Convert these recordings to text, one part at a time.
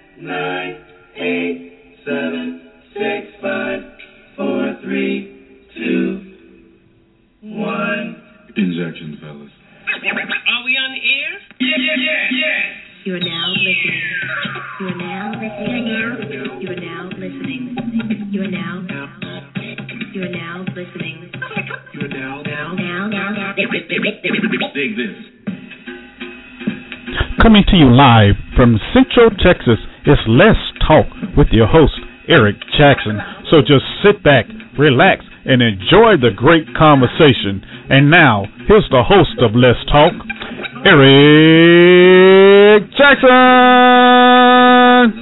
9, 8, 7, 6, 5, 4, 3, 2, 1. Injection, fellas. Are we on the air? Yeah. You are now listening. You are now listening. You are now listening. You are now listening. You are now. Dig this. Coming to you live from Central Texas, it's Let's Talk with your host, Eric Jackson. So just sit back, relax, and enjoy the great conversation. And now, here's the host of Let's Talk, Eric Jackson.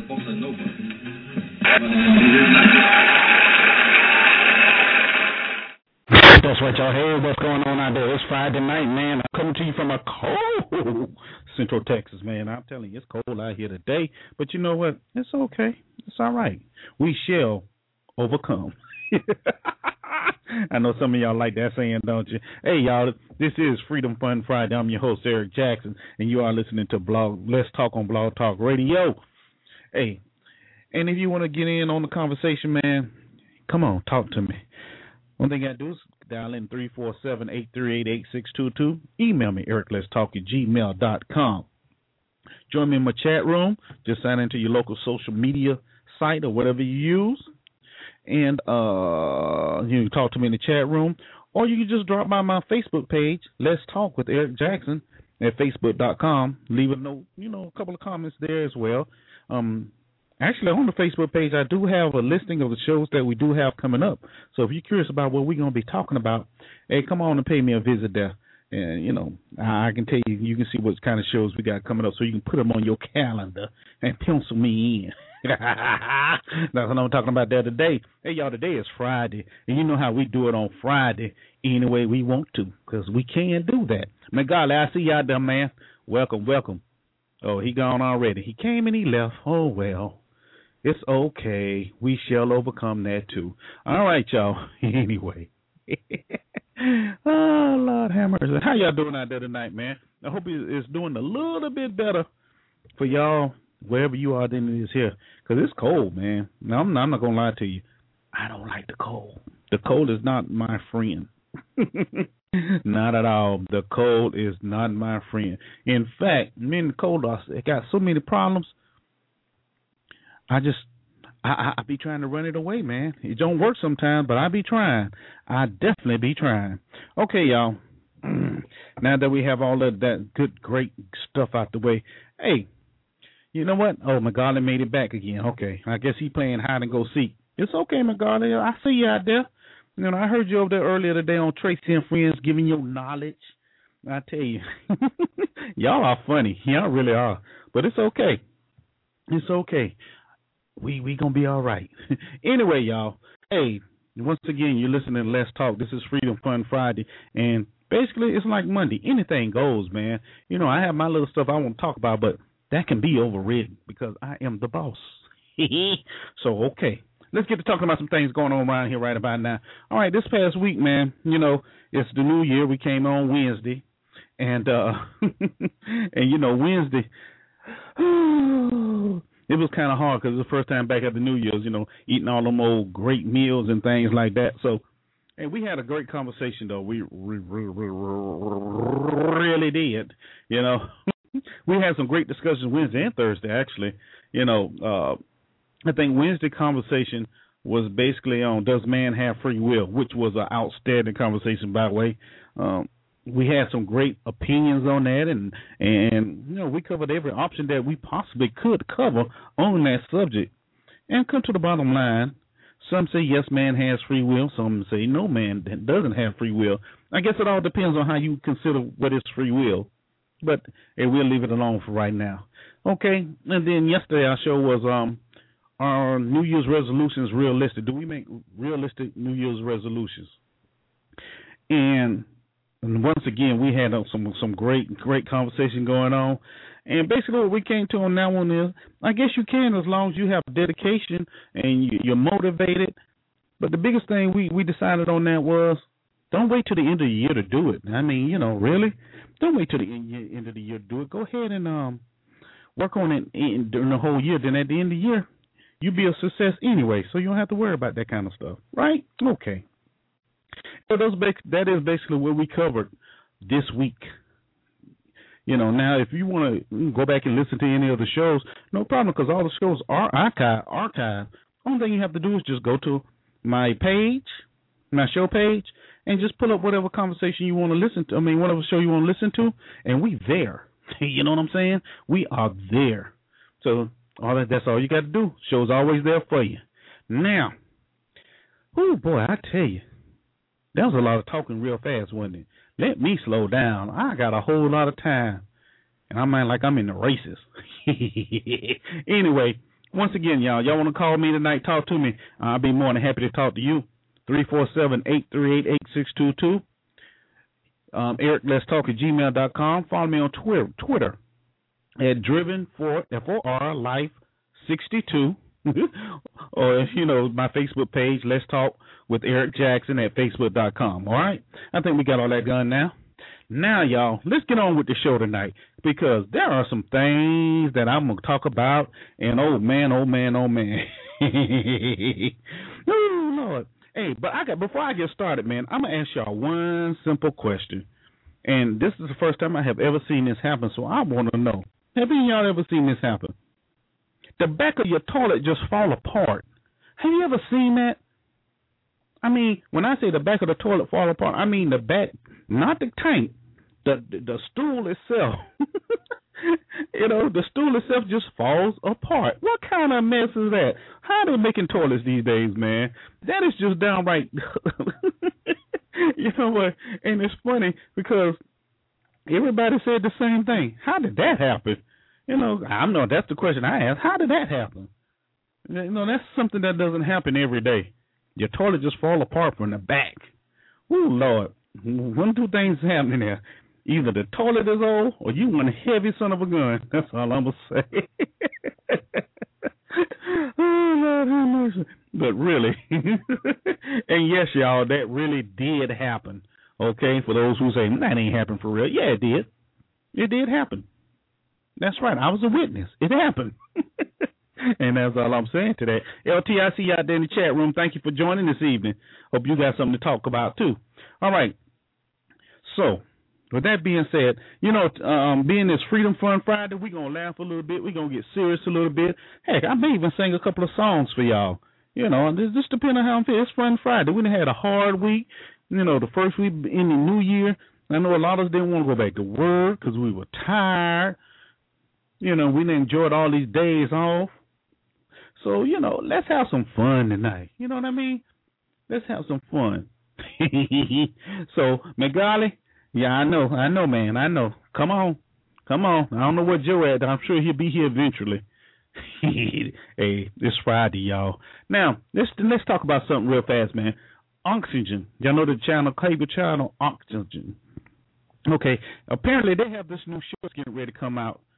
That's right, y'all. Hey, what's going on out there? It's Friday night, man. I'm coming to you from a cold Central Texas, man. I'm telling you, it's cold out here today. But you know what? It's okay. It's all right. We shall overcome. I know some of y'all like that saying, don't you? Hey, y'all, this is Freedom Fun Friday. I'm your host, Eric Jackson, and you are listening to Let's Talk on Blog Talk Radio. Hey, and if you want to get in on the conversation, man, come on, talk to me. One thing I do is dial in 347-838-8622. Email me, ericletstalk@gmail.com. Join me in my chat room. Just sign into your local social media site or whatever you use. And you can talk to me in the chat room. Or you can just drop by my Facebook page, Let's Talk with Eric Jackson, at facebook.com. Leave a note, a couple of comments there as well. Actually, on the Facebook page, I do have a listing of the shows that we do have coming up. So if you're curious about what we're going to be talking about, hey, come on and pay me a visit there. And, I can tell you, you can see what kind of shows we got coming up so you can put them on your calendar and pencil me in. That's what I'm talking about there today. Hey, y'all, today is Friday. And you know how we do it on Friday any way we want to because we can do that. Man, golly, I see y'all there, man. Welcome. Oh, he gone already. He came and he left. Oh, well. It's okay. We shall overcome that, too. All right, y'all. Anyway. Oh, Lord have mercy. How y'all doing out there tonight, man? I hope it's doing a little bit better for y'all wherever you are than it is here. Because it's cold, man. Now, I'm not going to lie to you. I don't like the cold. The cold is not my friend. Not at all. The cold is not my friend. In fact, me and the cold got so many problems. I be trying to run it away, man. It don't work sometimes, but I be trying. I definitely be trying. Okay, y'all. Now that we have all of that good, great stuff out the way, hey, you know what? Oh, Magali made it back again. Okay, I guess he playing hide and go seek. It's okay, Magali. I see you out there. I heard you over there earlier today on Tracy and Friends giving your knowledge. I tell you, y'all are funny. Y'all really are. But it's okay. It's okay. We going to be all right. Anyway, y'all, hey, once again, you're listening to Let's Talk. This is Freedom Fun Friday, and basically it's like Monday. Anything goes, man. I have my little stuff I want to talk about, but that can be overridden because I am the boss. So, okay, let's get to talking about some things going on around here right about now. All right, this past week, man, it's the new year. We came on Wednesday, and, Wednesday, it was kind of hard because it was the first time back at the New Year's, eating all them old great meals and things like that. So, and we had a great conversation, though. We really did, We had some great discussions Wednesday and Thursday, actually. I think Wednesday conversation was basically on does man have free will, which was an outstanding conversation, by the way. We had some great opinions on that, and we covered every option that we possibly could cover on that subject. And come to the bottom line, some say yes, man has free will. Some say no, man doesn't have free will. I guess it all depends on how you consider what is free will. But we'll leave it alone for right now. Okay, and then yesterday our show was our New Year's resolutions realistic? Do we make realistic New Year's resolutions? And once again, we had some great conversation going on. And basically what we came to on that one is, I guess you can as long as you have dedication and you're motivated. But the biggest thing we decided on that was, don't wait till the end of the year to do it. I mean, really? Don't wait till the end of the year to do it. Go ahead and work on it during the whole year. Then at the end of the year, you'll be a success anyway, so you don't have to worry about that kind of stuff, right? Okay. So that is basically what we covered this week. Now if you want to go back and listen to any of the shows, no problem, because all the shows are archived. Only thing you have to do is just go to my page, my show page, and just pull up whatever conversation you want to listen to. Whatever show you want to listen to, and we there. You know what I'm saying? We are there. So that's all you got to do. Show's always there for you. Now, oh boy, I tell you, that was a lot of talking real fast, wasn't it? Let me slow down. I got a whole lot of time, and I'm like I'm in the races. Anyway, once again, y'all want to call me tonight, talk to me. I'll be more than happy to talk to you. 347-838-8622. Eric, let's talk at gmail.com. Follow me on Twitter at Driven for FOR Life 62. Or if my Facebook page, Let's Talk with Eric Jackson at Facebook.com. All right? I think we got all that done now. Now, y'all, let's get on with the show tonight, because there are some things that I'm going to talk about, and oh, man. Oh, Lord. Hey, but before I get started, man, I'm going to ask y'all one simple question. And this is the first time I have ever seen this happen, so I want to know. Have any of y'all ever seen this happen? The back of your toilet just fall apart. Have you ever seen that? When I say the back of the toilet fall apart, I mean the back, not the tank, the stool itself. The stool itself just falls apart. What kind of mess is that? How are they making toilets these days, man? That is just downright. You know what? And it's funny because everybody said the same thing. How did that happen? I know that's the question I asked. How did that happen? That's something that doesn't happen every day. Your toilet just fall apart from the back. Ooh, Lord. One of two things happening there. Either the toilet is old or you one heavy son of a gun. That's all I'm going to say. Oh, Lord have mercy. But really, and yes, y'all, that really did happen. Okay, for those who say, that ain't happened for real. Yeah, it did. It did happen. That's right. I was a witness. It happened. And that's all I'm saying today. LT, I see you out there in the chat room. Thank you for joining this evening. Hope you got something to talk about, too. All right. So, with that being said, being this Freedom Fun Friday, we're going to laugh a little bit. We're going to get serious a little bit. Heck, I may even sing a couple of songs for y'all. This just depends on how I'm feeling. It's Fun Friday. We done had a hard week. The first week in the new year. I know a lot of us didn't want to go back to work because we were tired. We didn't enjoy all these days off. So, let's have some fun tonight. You know what I mean? Let's have some fun. So, Megali, yeah, I know, man. I know. Come on. I don't know where Joe at. I'm sure he'll be here eventually. Hey, it's Friday, y'all. Now, let's talk about something real fast, man. Oxygen. Y'all know the cable channel, Oxygen. Okay, apparently they have this new show that's getting ready to come out.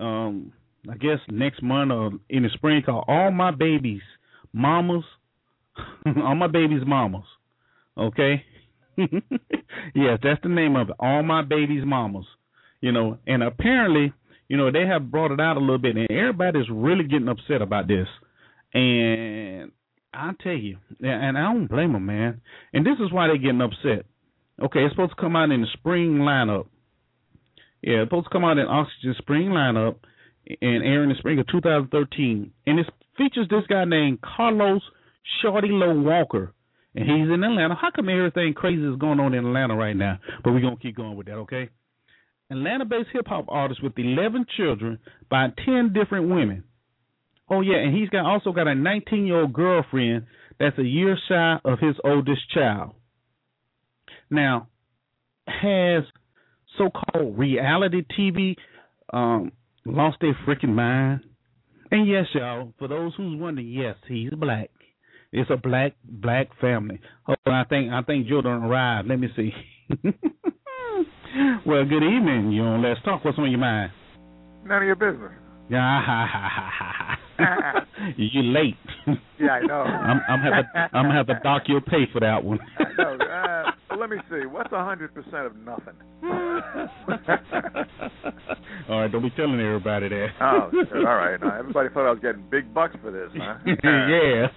I guess next month or in the spring, called All My Babies Mamas. All My Babies Mamas. Okay? Yes, that's the name of it. All My Babies Mamas. And apparently, they have brought it out a little bit, and everybody's really getting upset about this. And I'll tell you, and I don't blame them, man. And this is why they're getting upset. Okay, it's supposed to come out in the spring lineup. Yeah, it's supposed to come out in Oxygen spring lineup and air in the spring of 2013. And it features this guy named Carlos Shorty Low Walker. And he's in Atlanta. How come everything crazy is going on in Atlanta right now? But we're going to keep going with that, okay? Atlanta-based hip-hop artist with 11 children by 10 different women. Oh, yeah, and he's also got a 19-year-old girlfriend that's a year shy of his oldest child. Now, has so-called reality TV lost their freaking mind? And yes, y'all, for those who's wondering, yes, he's black. It's a black family. Oh, I think Joe done arrived. Let me see. Well, good evening. You on Let's Talk. What's on your mind? None of your business. You late. Yeah, I know. I'm gonna have to dock your pay for that one. I know. Well, let me see. What's 100% of nothing? All right, don't be telling everybody that. Oh, all right. Now, everybody thought I was getting big bucks for this, huh? Yeah.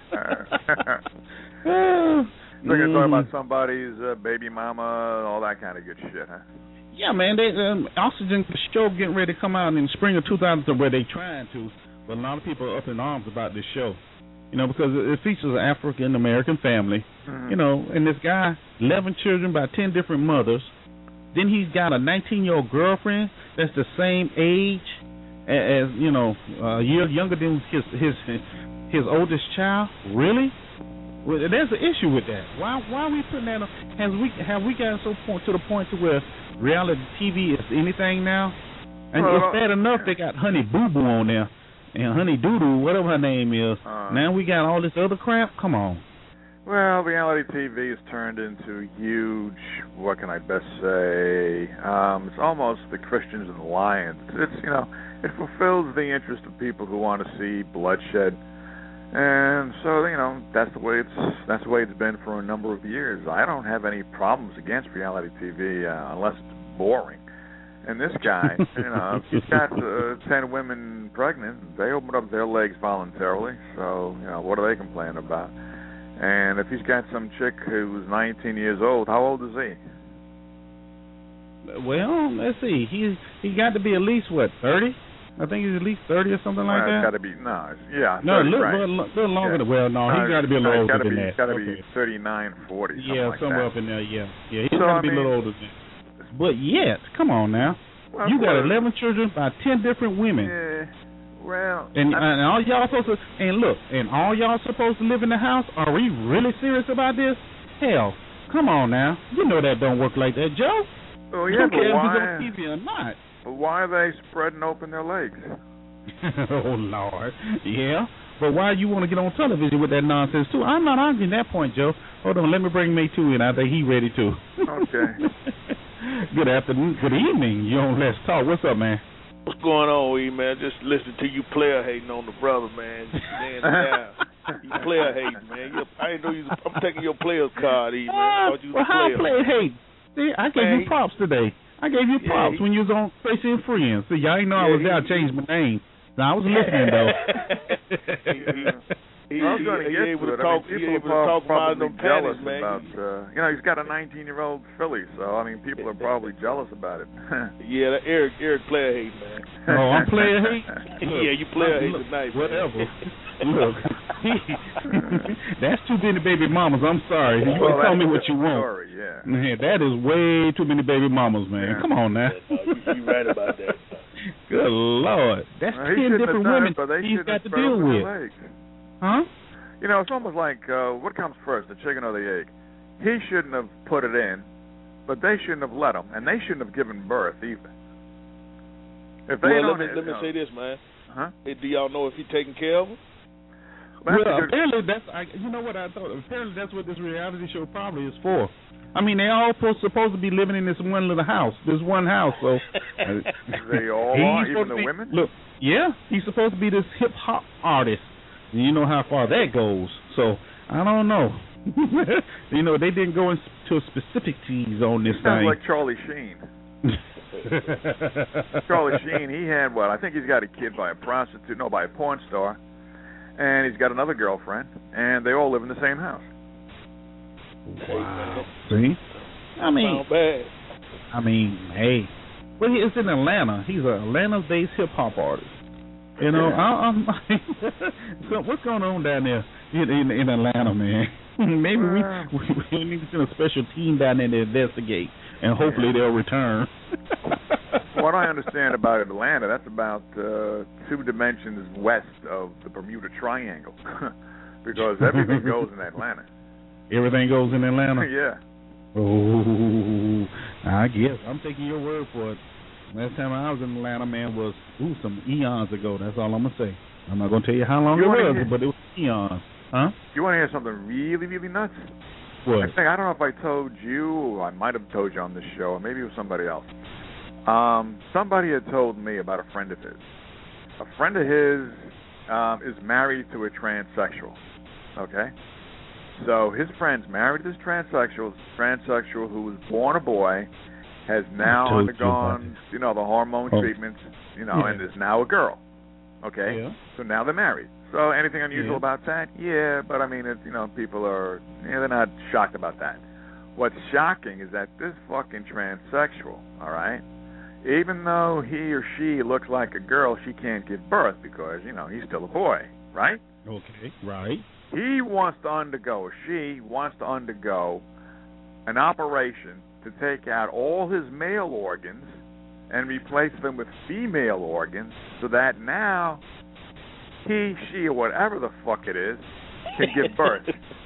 We're going to talk about somebody's baby mama, all that kind of good shit, huh? Yeah, man. They Oxygen show getting ready to come out in the spring of 2000, where they trying to, but a lot of people are up in arms about this show. You know, because it features an African-American family, you know, and this guy, 11 children by 10 different mothers. Then he's got a 19-year-old girlfriend that's the same age as, you know, a year younger than his oldest child. Really? Well, there's an issue with that. Why are we putting that on? Have we gotten to the point to where reality TV is anything now? And it's bad enough they got Honey Boo Boo on there. And Honey Doo Doo, whatever her name is. Now we got all this other crap? Come on. Well, reality TV has turned into huge, what can I best say, it's almost the Christians and the Lions. It's, you know, it fulfills the interest of people who want to see bloodshed. And so, you know, that's the way it's been for a number of years. I don't have any problems against reality TV unless it's boring. And this guy, you know, if he's got 10 women pregnant, they open up their legs voluntarily. So, you know, what are they complaining about? And if he's got some chick who's 19 years old, how old is he? Well, let's see. He got to be at least, what, 30? I think he's at least 30 or something like that. It's got to be, no, yeah. No, 30, a little, right. little longer than, well, no, he's got to be a little older than that. He's got to be 39, 40, something yeah, like somewhere that. up in there, yeah. Yeah, he's got to be a little older than that. But yet, come on now. Well, you got 11 children by 10 different women. Yeah, well. And all y'all supposed to, and look, and all y'all supposed to live in the house? Are we really serious about this? Hell, come on now. You know that don't work like that, Joe. Oh, yeah, but why? On TV or not. But why are they spreading open their legs? Oh, Lord. Yeah. But why you want to get on television with that nonsense, too? I'm not arguing that point, Joe. Hold on, let me bring May 2 in. I think he's ready, too. Okay. Good afternoon. Good evening. You on Let's Talk. What's up, man? What's going on, E, man? Just listening to you player hating on the brother, man. Just laying down. You player hating, man. I didn't know I'm taking your player's card, E, man. I thought you was a how player. Player hate? See, I gave you props today. I gave you props when you was on Tracy and Friends. See, y'all ain't know I was there. I changed my name. No, I was listening, though. I was going to get to it. People are probably jealous about, you know, he's got a 19-year-old filly, so, I mean, people are probably jealous about it. Yeah, that Eric player hate, man. Oh, I'm player hate? Yeah, you player hate tonight, whatever. Look, that's too many baby mamas. I'm sorry. You can tell me what you want. Story, yeah. Man, that is way too many baby mamas, man. Yeah. Come on now. You're right about that. Good Lord. That's 10 different women he's got to deal with. Huh? You know, it's almost like, what comes first, the chicken or the egg? He shouldn't have put it in, but they shouldn't have let him, and they shouldn't have given birth either. If they let me say this, man. Huh? Do y'all know if he's taking care of them? Well, apparently you know what I thought? Apparently that's what this reality show probably is for. I mean, they all supposed to be living in this one little house, so they all are, even the women? Look, yeah, he's supposed to be this hip-hop artist. And you know how far that goes. So, I don't know. You know, they didn't go into specificities on this thing. Sounds like Charlie Sheen. Charlie Sheen, he had what? I think he's got a kid by a porn star. And he's got another girlfriend. And they all live in the same house. Wow. See? I mean, hey. Well, it's in Atlanta. He's an Atlanta-based hip-hop artist. You know, so what's going on down there in Atlanta, man? Maybe we need to send a special team down there to investigate, and hopefully they'll return. What I understand about Atlanta, that's about 2 dimensions west of the Bermuda Triangle, because everything goes in Atlanta. Everything goes in Atlanta? Yeah. Oh, I guess. I'm taking your word for it. Last time I was in Atlanta, man, was some eons ago. That's all I'm going to say. I'm not going to tell you how long it was, but it was eons. Huh? You want to hear something really, really nuts? What? I don't know if I told you, or I might have told you on this show, or maybe it was somebody else. Somebody had told me about a friend of his. A friend of his is married to a transsexual, okay? So his friend's married this transsexual who was born a boy, has now undergone, the hormone treatments, and is now a girl. Okay? Yeah. So now they're married. So anything unusual about that? Yeah, but I mean, people are, they're not shocked about that. What's shocking is that this fucking transsexual, all right, even though he or she looks like a girl, she can't give birth because, he's still a boy, right? Okay, right. She wants to undergo an operation to take out all his male organs and replace them with female organs so that now he, she, or whatever the fuck it is, can give birth.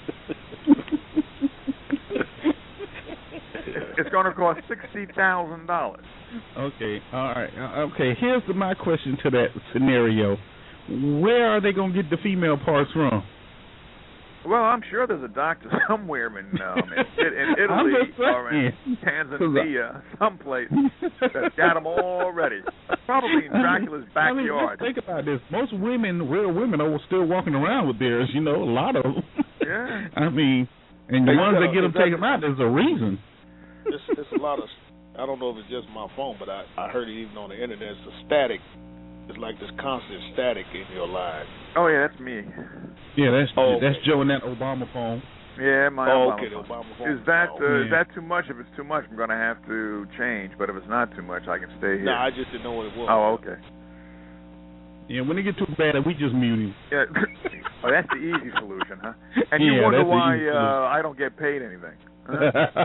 It's going to cost $60,000. Okay, all right. Okay, here's my question to that scenario. Where are they going to get the female parts from? Well, I'm sure there's a doctor somewhere in Italy or in Tanzania, someplace that's got them already. Probably in Dracula's backyard. Think about this. Most real women, are still walking around with theirs. A lot of them. Yeah. And the ones that get them taken out, there's a reason. It's a lot of. I don't know if it's just my phone, but I heard it even on the internet. It's a static. It's like this constant static in your line. Oh yeah, that's me. Yeah, that's Joe and that Obama phone. Yeah, my Obama phone. Obama phone. Is that too much? If it's too much, I'm gonna have to change. But if it's not too much, I can stay here. No, I just didn't know what it was. Oh, okay. Yeah, when it get too bad, we just mute him. Yeah. Oh, that's the easy solution, huh? And you wonder why I don't get paid anything. Huh?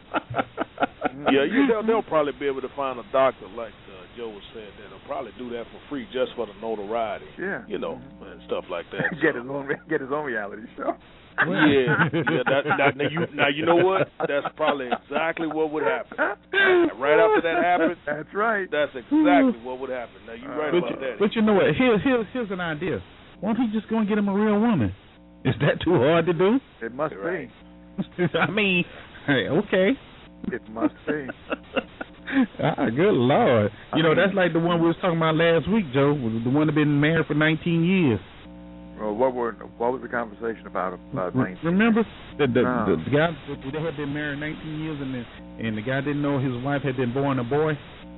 Yeah, they'll probably be able to find a doctor like Joe was saying that'll probably do that for free just for the notoriety. Yeah. And stuff like that. Get his own reality show. Yeah. Now you know what? That's probably exactly what would happen. Right after that happened. That's right. That's exactly what would happen. Now you're right about that. But you know what? Here's an idea. Why don't he just go and get him a real woman? Is that too hard to do? It must be. Hey, okay. It must be. Good Lord. That's like the one we was talking about last week, Joe. The one that been married for 19 years. Well, what was the conversation about 19? Remember the guy, they had been married 19 years, and the guy didn't know his wife had been born a boy?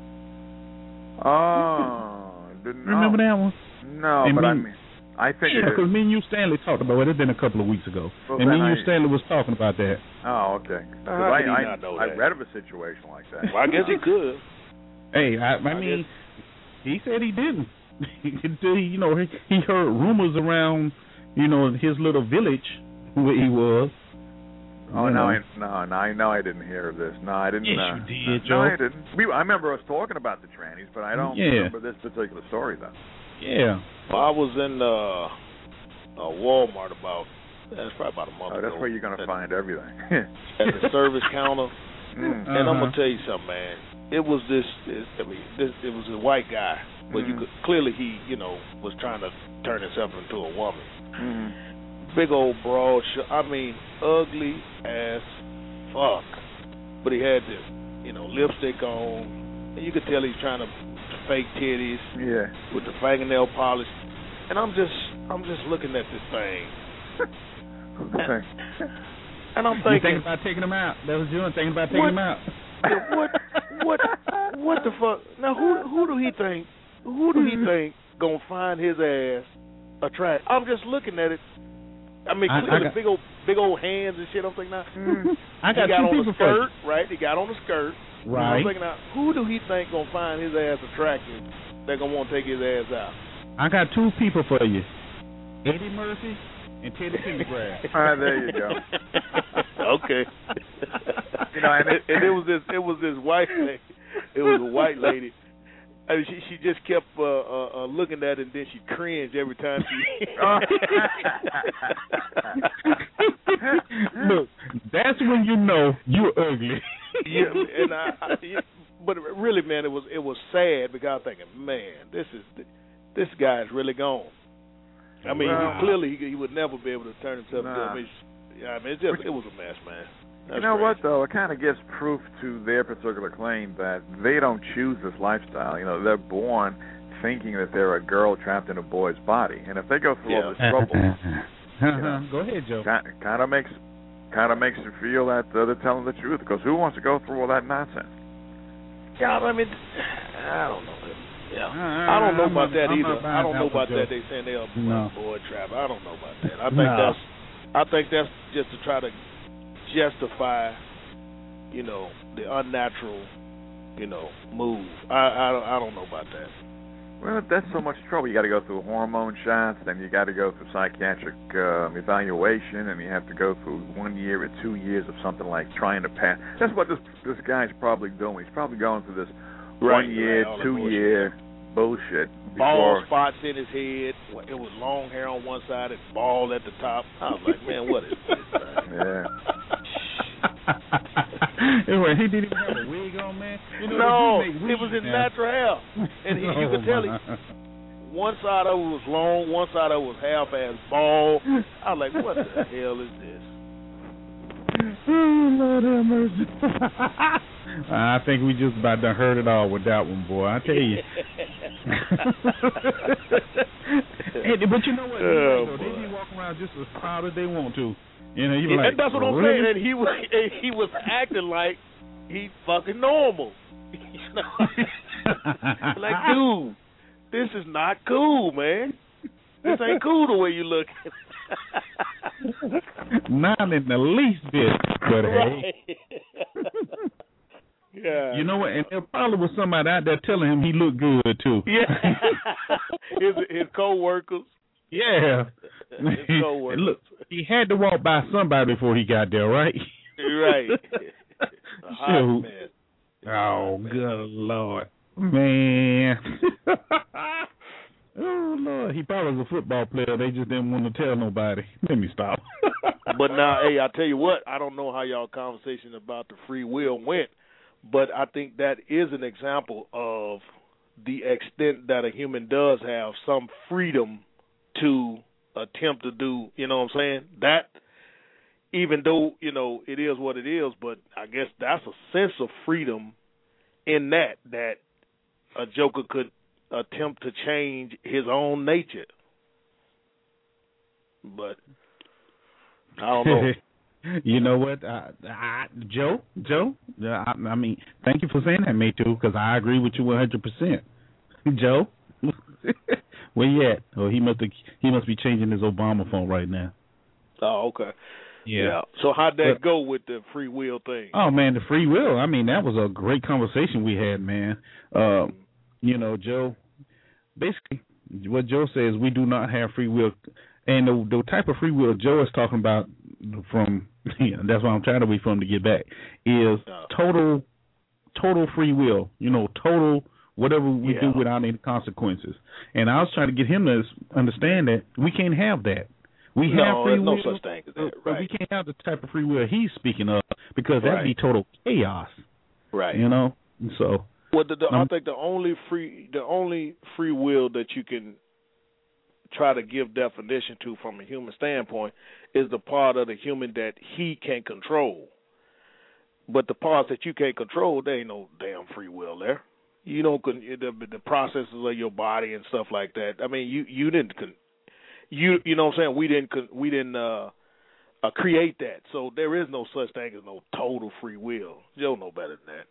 Oh, didn't know. Remember that one? No, but I think because me and you, Stanley, talked about it. It's been a couple of weeks ago. Well, and me and you, Stanley, was talking about that. Oh, okay. I read of a situation like that. Well, I guess he could. Hey, I mean, he said he didn't. He heard rumors around, his little village where he was. Oh, no, I didn't hear of this. No, I didn't. Yes, you did, Joe. No, I didn't. I remember us talking about the trannies, but I don't remember this particular story, though. Yeah. Well, I was in Walmart that's probably about a month ago. That's where you're going to find everything. At the service counter. And I'm going to tell you something, man. It was it was a white guy, but you could clearly he, was trying to turn himself into a woman. Big old broad, ugly as fuck. But he had this, lipstick on, and you could tell he's trying to fake titties. Yeah. With the fingernail polish, and I'm just looking at this thing. Okay. And I'm thinking, you thinking about taking him out? That was you thinking about taking him out. What the fuck? Now who do he think gonna find his ass attractive? I'm just looking at it. Clearly big old hands and shit. I'm thinking now. I got he got two on people a skirt, right? He got on a skirt. Right. I'm thinking now, who do he think gonna find his ass attractive? They're gonna want to take his ass out. I got two people for you: Eddie Murphy and Teddy Pendergrass. All right, there you go. Okay. And it was this white lady. It was a white lady. I mean, she just kept looking at it, and then she cringed every time she. Look, that's when you know you're ugly. Yeah, and but really, man, it was sad because I was thinking, man, this guy's really gone. I mean, clearly he would never be able to turn himself into a it was a mess, man. That's crazy. What, though? It kind of gives proof to their particular claim that they don't choose this lifestyle. They're born thinking that they're a girl trapped in a boy's body. And if they go through all this trouble, Go ahead, Joe. Kind of makes you feel that they're telling the truth, because who wants to go through all that nonsense? Yeah, I mean, I don't know. Yeah, I don't know about that either. I don't know about that. They saying they're a boy trap. I don't know about that. I think that's just to try to justify, the unnatural, move. I don't know about that. Well, that's so much trouble. You got to go through hormone shots, then you got to go through psychiatric evaluation, and you have to go through 1 year or 2 years of something like trying to pass. That's what this guy's probably doing. He's probably going through this 1 year, 2 year bullshit. Bald spots in his head. It was long hair on one side and bald at the top. I was like, man, what is this? Yeah. Anyway, he didn't even have a wig on, man. No, it was his natural hair, and you could tell one side of it was long, one side of it was half-ass bald. I was like, what the hell is this? Oh, Lord have mercy. I think we just about done heard it all with that one, boy. I tell you. But you know what? They be walking around just as proud as they want to. You be like, that's what I'm saying. And he was acting like he fucking normal. Like, dude, this is not cool, man. This ain't cool the way you look. Not in the least bit, but hey. Yeah. You know what? And there probably was somebody out there telling him he looked good too. Yeah. his co-workers. Yeah. His co-workers. Look, he had to walk by somebody before he got there, right? Right. A hot mess. Oh, good Lord. Man. Oh, Lord. He probably was a football player. They just didn't want to tell nobody. Let me stop. But now, hey, I tell you what, I don't know how y'all conversation about the free will went, but I think that is an example of the extent that a human does have some freedom to attempt to do, you know what I'm saying? That, even though, it is what it is, but I guess that's a sense of freedom in that a Joker could attempt to change his own nature. But I don't know. You know what, Joe? I mean, thank you for saying that, mate, too, because I agree with you 100%. Joe, where you at? Oh, he must be changing his Obama phone right now. Oh, okay. Yeah. So how'd that go with the free will thing? Oh man, the free will. I mean, that was a great conversation we had, man. Joe. Basically, what Joe says, we do not have free will, and the type of free will Joe is talking about, from that's what I'm trying to be from to get back, is total free will. Total whatever we do without any consequences. And I was trying to get him to understand that we can't have that. We have free will, no such thing as that, but we can't have the type of free will he's speaking of, because that'd be total chaos. Right. So. Well, I think the only free will that you can try to give definition to from a human standpoint is the part of the human that he can't control. But the parts that you can't control, there ain't no damn free will there. You don't the processes of your body and stuff like that. I mean, you didn't you know what I'm saying? We didn't create that. So there is no such thing as no total free will. You don't know better than that.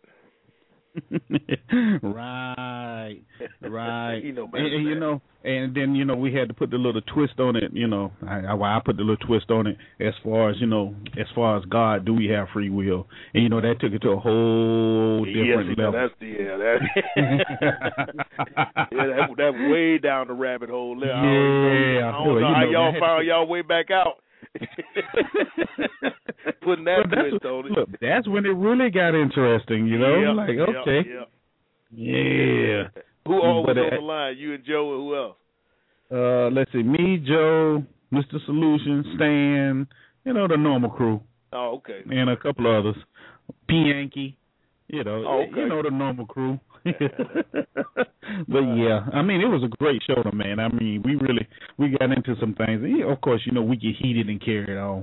Right. You know better than that. And then we had to put the little twist on it. I put the little twist on it as far as God, do we have free will? And that took it to a whole different level. That's way down the rabbit hole there. Yeah, I don't know how y'all found y'all way back out. Putting that twist on it. Look, that's when it really got interesting, okay. Yeah. Who all was on the line? You and Joe, and who else? Let's see, me, Joe, Mr. Solution, Stan, the normal crew. Oh, okay. And a couple others. P. Yankee, okay. The normal crew. But yeah, I mean, it was a great show, man. I mean, we got into some things. Of course, we get heated and carried on.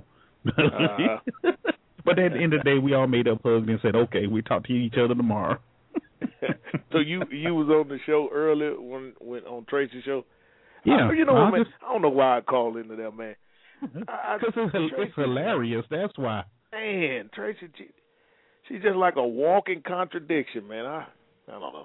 But at the end of the day, we all made up, hugged, and said, okay, we talk to each other tomorrow. So you was on the show earlier when on Tracy's show? Yeah. Man, I don't know why I called into that, man. Because it's hilarious. That's why. Man, Tracy, she's just like a walking contradiction, man. I don't know.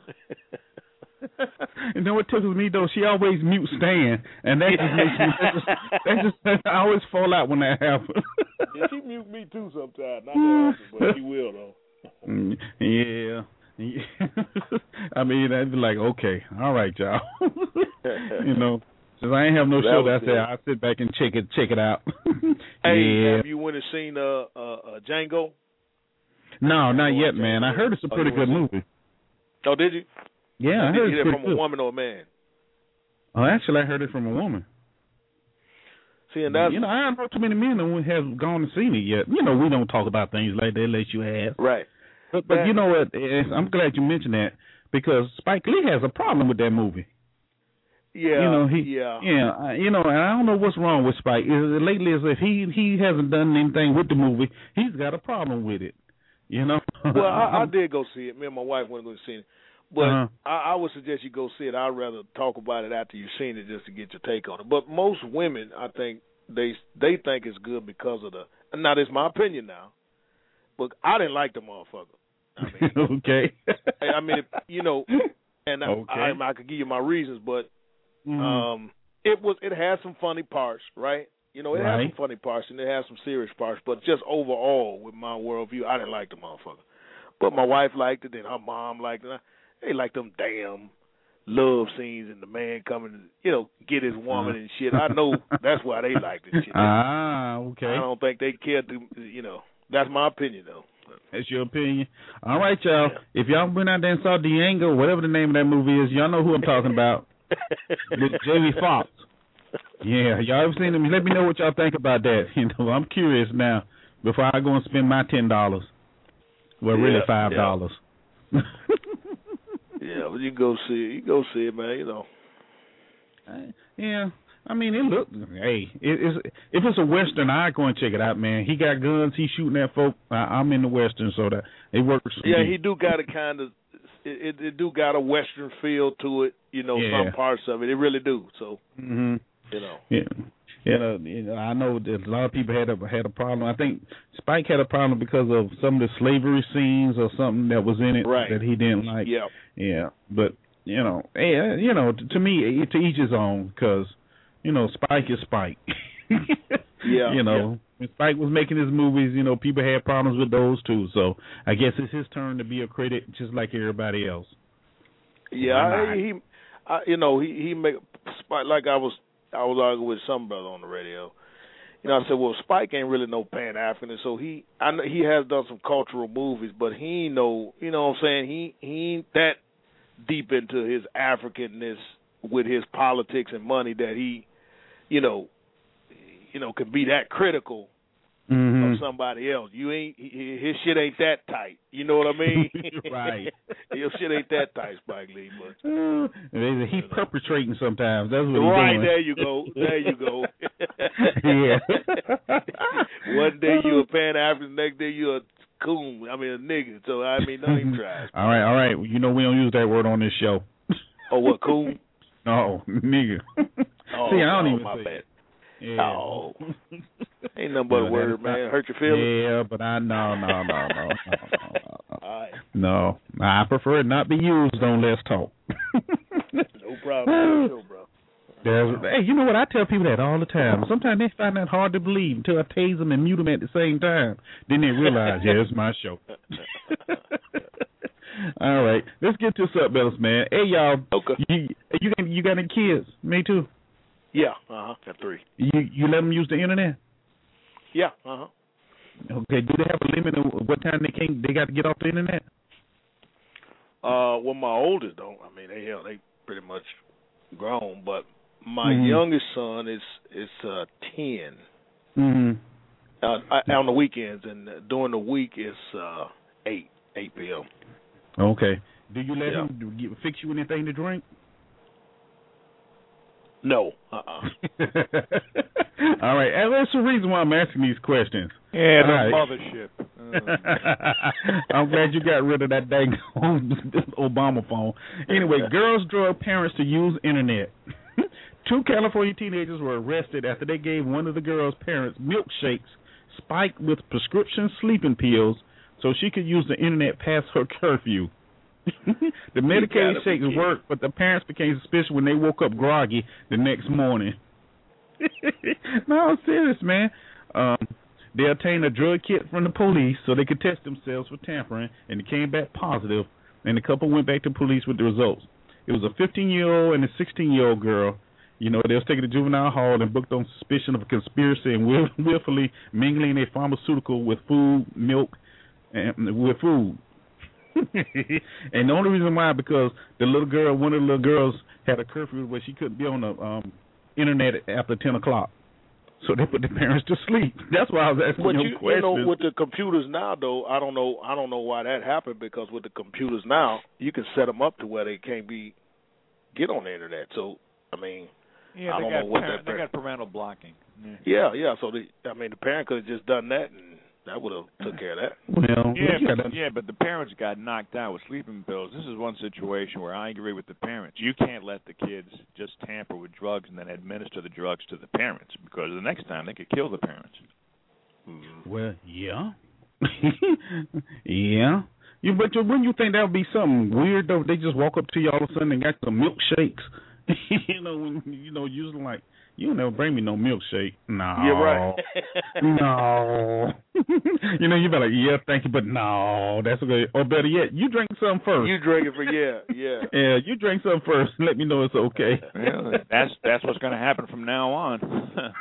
You know what tickles me though? She always mute Stan, and that just makes me. I always fall out when that happens. Yeah, she mute me too sometimes. Not often, but she will though. Yeah. I mean, I'd be like, okay, all right, y'all. You know, since I ain't have no show, that's it. I sit back and check it out. Hey, have you went and seen Django? No, not yet, man. I heard it's a pretty good movie. Oh, did you? Yeah, I heard it from a woman or a man? Oh, actually, I heard it from a woman. See, and that's, I don't know too many men that have gone and seen it yet. You know, we don't talk about things like that unless you have. Right. But you know what? I'm glad you mentioned that because Spike Lee has a problem with that movie. Yeah. Yeah. You know, and I don't know what's wrong with Spike. Lately, as if he hasn't done anything with the movie, he's got a problem with it. You know. Well, I did go see it. Me and my wife went to go see it. But I would suggest you go see it. I'd rather talk about it after you've seen it just to get your take on it. But most women, I think, they think it's good because of the. Now, this is my opinion now, but I didn't like the motherfucker. I mean, okay. I mean, and I could give you my reasons, but it has some funny parts, right? You know, it has some funny parts and it has some serious parts, but just overall, with my worldview, I didn't like the motherfucker. But my wife liked it, and her mom liked it. They like them damn love scenes and the man coming to, get his woman and shit. I know that's why they like this shit. Okay. I don't think they care to, that's my opinion, though. That's your opinion. All right, y'all. Yeah. If y'all went out there and saw Django, whatever the name of that movie is, y'all know who I'm talking about. With Jamie Foxx. Yeah, y'all ever seen him? Let me know what y'all think about that. I'm curious now before I go and spend my $10. Well, really $5. Yeah, but you go see it. You go see it, man. Yeah, I mean, it look. Hey, if it's a western, I go and check it out, man. He got guns. He's shooting at folk. I'm in the western, so that it works. Yeah, he do got a kind of. It do got a western feel to it. Some parts of it. It really do. So. Yeah. I know that a lot of people had a problem. I think Spike had a problem because of some of the slavery scenes or something that was in it that he didn't like. Yeah. But to me, to each his own. Because Spike is Spike. When Spike was making his movies, people had problems with those too. So I guess it's his turn to be a critic, just like everybody else. Yeah, he make Spike like I was arguing with some brother on the radio. I said, well, Spike ain't really no Pan-African, so I know he has done some cultural movies, but he ain't no, what I'm saying, he ain't that deep into his Africanness with his politics and money that he, can be that critical of somebody else. His shit ain't that tight. You know what I mean? Right. Your shit ain't that tight, Spike Lee. But he's perpetrating sometimes. That's what he's doing. There you go. Yeah. One day you a Pan-African, next day you a coon. I mean a nigga. So don't even try. All right. We don't use that word on this show. Oh, what, coon? No, nigga. Oh, see, I don't even my say bad. It. Yeah. Oh, ain't nothing but a word, man. Hurt your feelings? Yeah, but no. All right. No, I prefer it not be used on Let's Talk. No problem. Sure, bro. Hey, you know what? I tell people that all the time. Sometimes they find that hard to believe until I tase them and mute them at the same time. Then they realize, it's my show. All right, let's get to something else, man. Hey, y'all. Okay. You got any kids? Me too. Yeah. Got 3. You let them use the internet? Yeah. Okay. Do they have a limit of what time they got to get off the internet? Well, my oldest don't. I mean, they pretty much grown, but my youngest son is 10. On the weekends, and during the week it's 8 p.m. Okay. Do you let him fix you anything to drink? No. All right. And that's the reason why I'm asking these questions. Yeah, the mothership. I'm glad you got rid of that dang Obama phone. Anyway, girls drug parents to use internet. 2 California teenagers were arrested after they gave one of the girls' parents milkshakes spiked with prescription sleeping pills so she could use the internet past her curfew. The medicated shakes worked, but the parents became suspicious when they woke up groggy the next morning. No, I'm serious, man. They obtained a drug kit from the police so they could test themselves for tampering, and it came back positive, and the couple went back to police with the results. It was a 15-year-old and a 16-year-old girl. You know, they was taken to juvenile hall and booked on suspicion of a conspiracy and willfully mingling a pharmaceutical with food, milk, and with food. And the only reason why, because the little girl, one of the little girls had a curfew where she couldn't be on the internet after 10 o'clock. So they put the parents to sleep. That's why I was asking you questions. You know, with the computers now, though, I don't know why that happened, because with the computers now, you can set them up to where they can't get on the internet. So, I mean, yeah, I don't know what they got parental blocking. Yeah. So the parent could have just done that, and that would have took care of that. Well, but the parents got knocked out with sleeping pills. This is one situation where I agree with the parents. You can't let the kids just tamper with drugs and then administer the drugs to the parents, because the next time they could kill the parents. Well, yeah. Yeah. But wouldn't you think that would be something weird, though? They just walk up to you all of a sudden and got some milkshakes. Usually like, you never bring me no milkshake. No. You're right. No. You be like, yeah, thank you, but no, that's okay. Or better yet, you drink some first. You drink it for yeah. Yeah, you drink some first. Let me know it's okay. Well, that's what's going to happen from now on.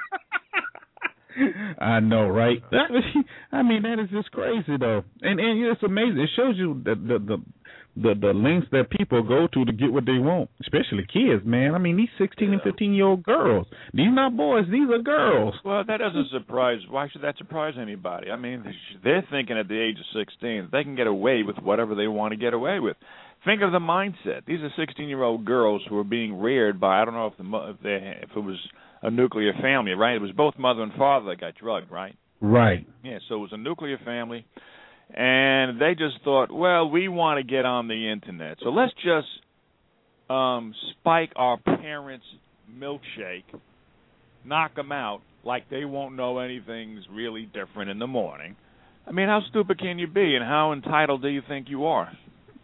I know, right? I mean, that is just crazy, though, and it's amazing. It shows you the lengths that people go to get what they want, especially kids, man. I mean, these 16 and 15-year-old girls. These not boys; these are girls. Well, that doesn't surprise. Why should that surprise anybody? I mean, they're thinking at the age of 16 they can get away with whatever they want to get away with. Think of the mindset. These are 16-year-old girls who are being reared by, I don't know if it was a nuclear family, right? It was both mother and father that got drugged, right? Right. Yeah, so it was a nuclear family, and they just thought, well, we want to get on the internet, so let's just spike our parents' milkshake, knock them out like they won't know anything's really different in the morning. I mean, how stupid can you be, and how entitled do you think you are?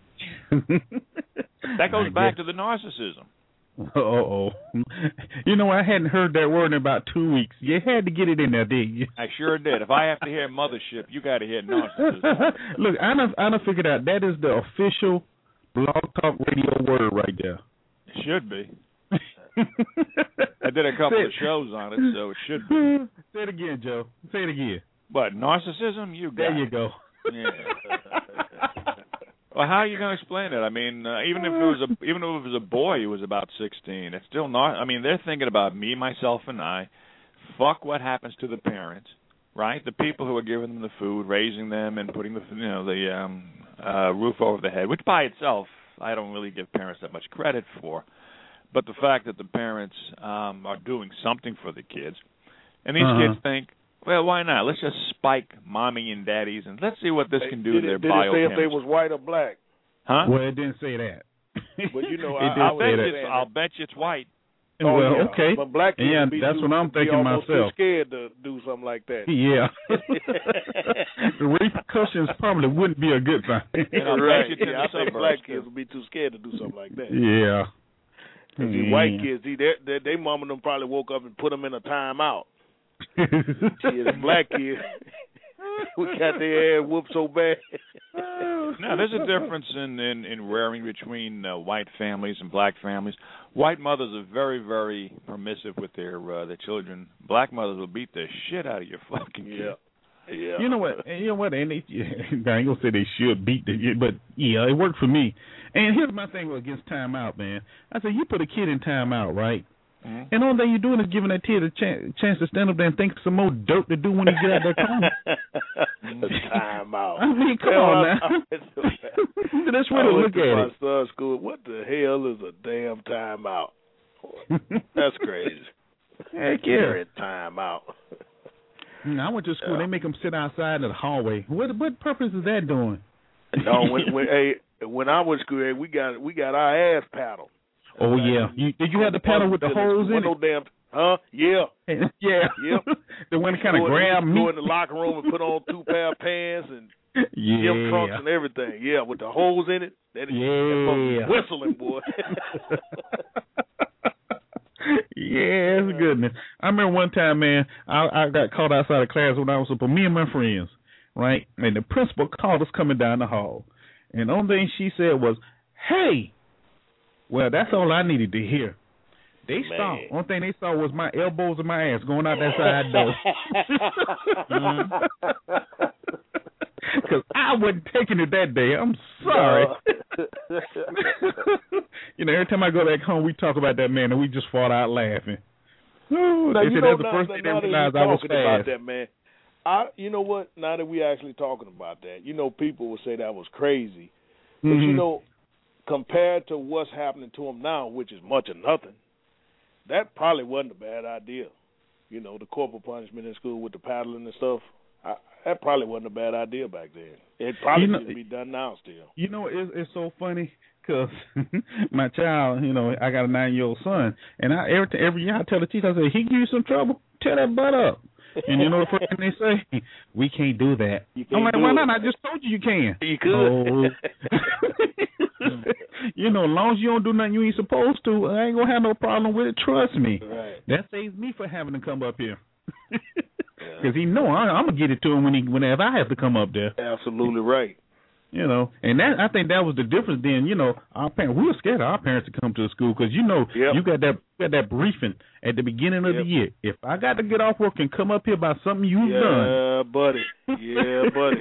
That goes back to the narcissism. Uh-oh. I hadn't heard that word in about 2 weeks. You had to get it in there, didn't you? I sure did. If I have to hear mothership, you got to hear narcissism. Look, I done figured out that is the official Blog Talk Radio word right there. It should be. I did a couple of shows on it, so it should be. Say it again, Joe. Say it again. What, narcissism? You got There you it. go. Yeah. Well, how are you going to explain it? I mean, even if it was a boy who was about 16, it's still not. I mean, they're thinking about me, myself, and I. Fuck what happens to the parents, right? The people who are giving them the food, raising them, and putting the roof over the head, which by itself I don't really give parents that much credit for. But the fact that the parents are doing something for the kids, and these kids think, well, why not? Let's just spike mommy and daddies, and let's see what this can do to their biochemistry. Did it say if they was white or black? Huh? Well, it didn't say that. Well, I'll bet you it's white. Okay. But black kids that's what I'm thinking myself. Too scared to do something like that. Yeah. The repercussions probably wouldn't be a good thing. Right. I think black kids would be too scared to do something like that. Yeah. See, white kids, they mom and them probably woke up and put them in a timeout. Black kids, we got their ass whooped so bad. Now, there's a difference in rearing between white families and black families. White mothers are very, very permissive with their children. Black mothers will beat the shit out of your fucking kid. Yeah. You know what? And I ain't gonna say they should beat but yeah, it worked for me. And here's my thing against timeout, man. I said, you put a kid in timeout, right? Mm-hmm. And all thing you're doing is giving that kid a chance to stand up there and think of some more dirt to do when he get out that car. Timeout. I mean, come on now. That's way to look at it. My son's school. What the hell is a damn timeout? That's crazy. Heck yeah. Timeout. I went to school. They make them sit outside in the hallway. What purpose is that doing? No, when I was school, we got our ass paddled. Oh yeah. Did you have the paddle with the holes in it? Damn. Huh? Yeah. Yeah. Yep. The one kind of grab me. Go in the locker room and put on 2 pair of pants and gym trunks and everything. Yeah, with the holes in it. That whistling, boy. Yes, goodness. I remember one time, man, I got caught outside of class when I was up with me and my friends, right? And the principal called us coming down the hall. And the only thing she said was, "Hey." Well, that's all I needed to hear. They stopped. Only thing they saw was my elbows and my ass going out that side door. Because I wasn't taking it that day. I'm sorry. You know, every time I go back home, we talk about that, man, and we just fall out laughing. Ooh, now, they said that's the first thing they realized I was fast. About that, man. You know what? Now that we actually talking about that, you know, people will say that was crazy. But, you know, compared to what's happening to them now, which is much or nothing, that probably wasn't a bad idea. You know, the corporal punishment in school with the paddling and stuff, that probably wasn't a bad idea back then. It probably should be done now still. You know, it's so funny because my child, you know, I got a 9-year-old son, and every year I tell the teacher, I say, he give you some trouble, tear that butt up. And you know the first thing they say? We can't do that. I'm like, why not? I just told you can. You could. Oh. You know, as long as you don't do nothing you ain't supposed to, I ain't going to have no problem with it. Trust me. Right. That saves me for having to come up here. Because he know I'm going to get it to him whenever I have to come up there. Absolutely right. You know, and that I think that was the difference then. You know, our parents, we were scared of our parents to come to the school because, you know, you got that briefing at the beginning of the year. If I got to get off work and come up here about something you've done. Buddy. Yeah, buddy.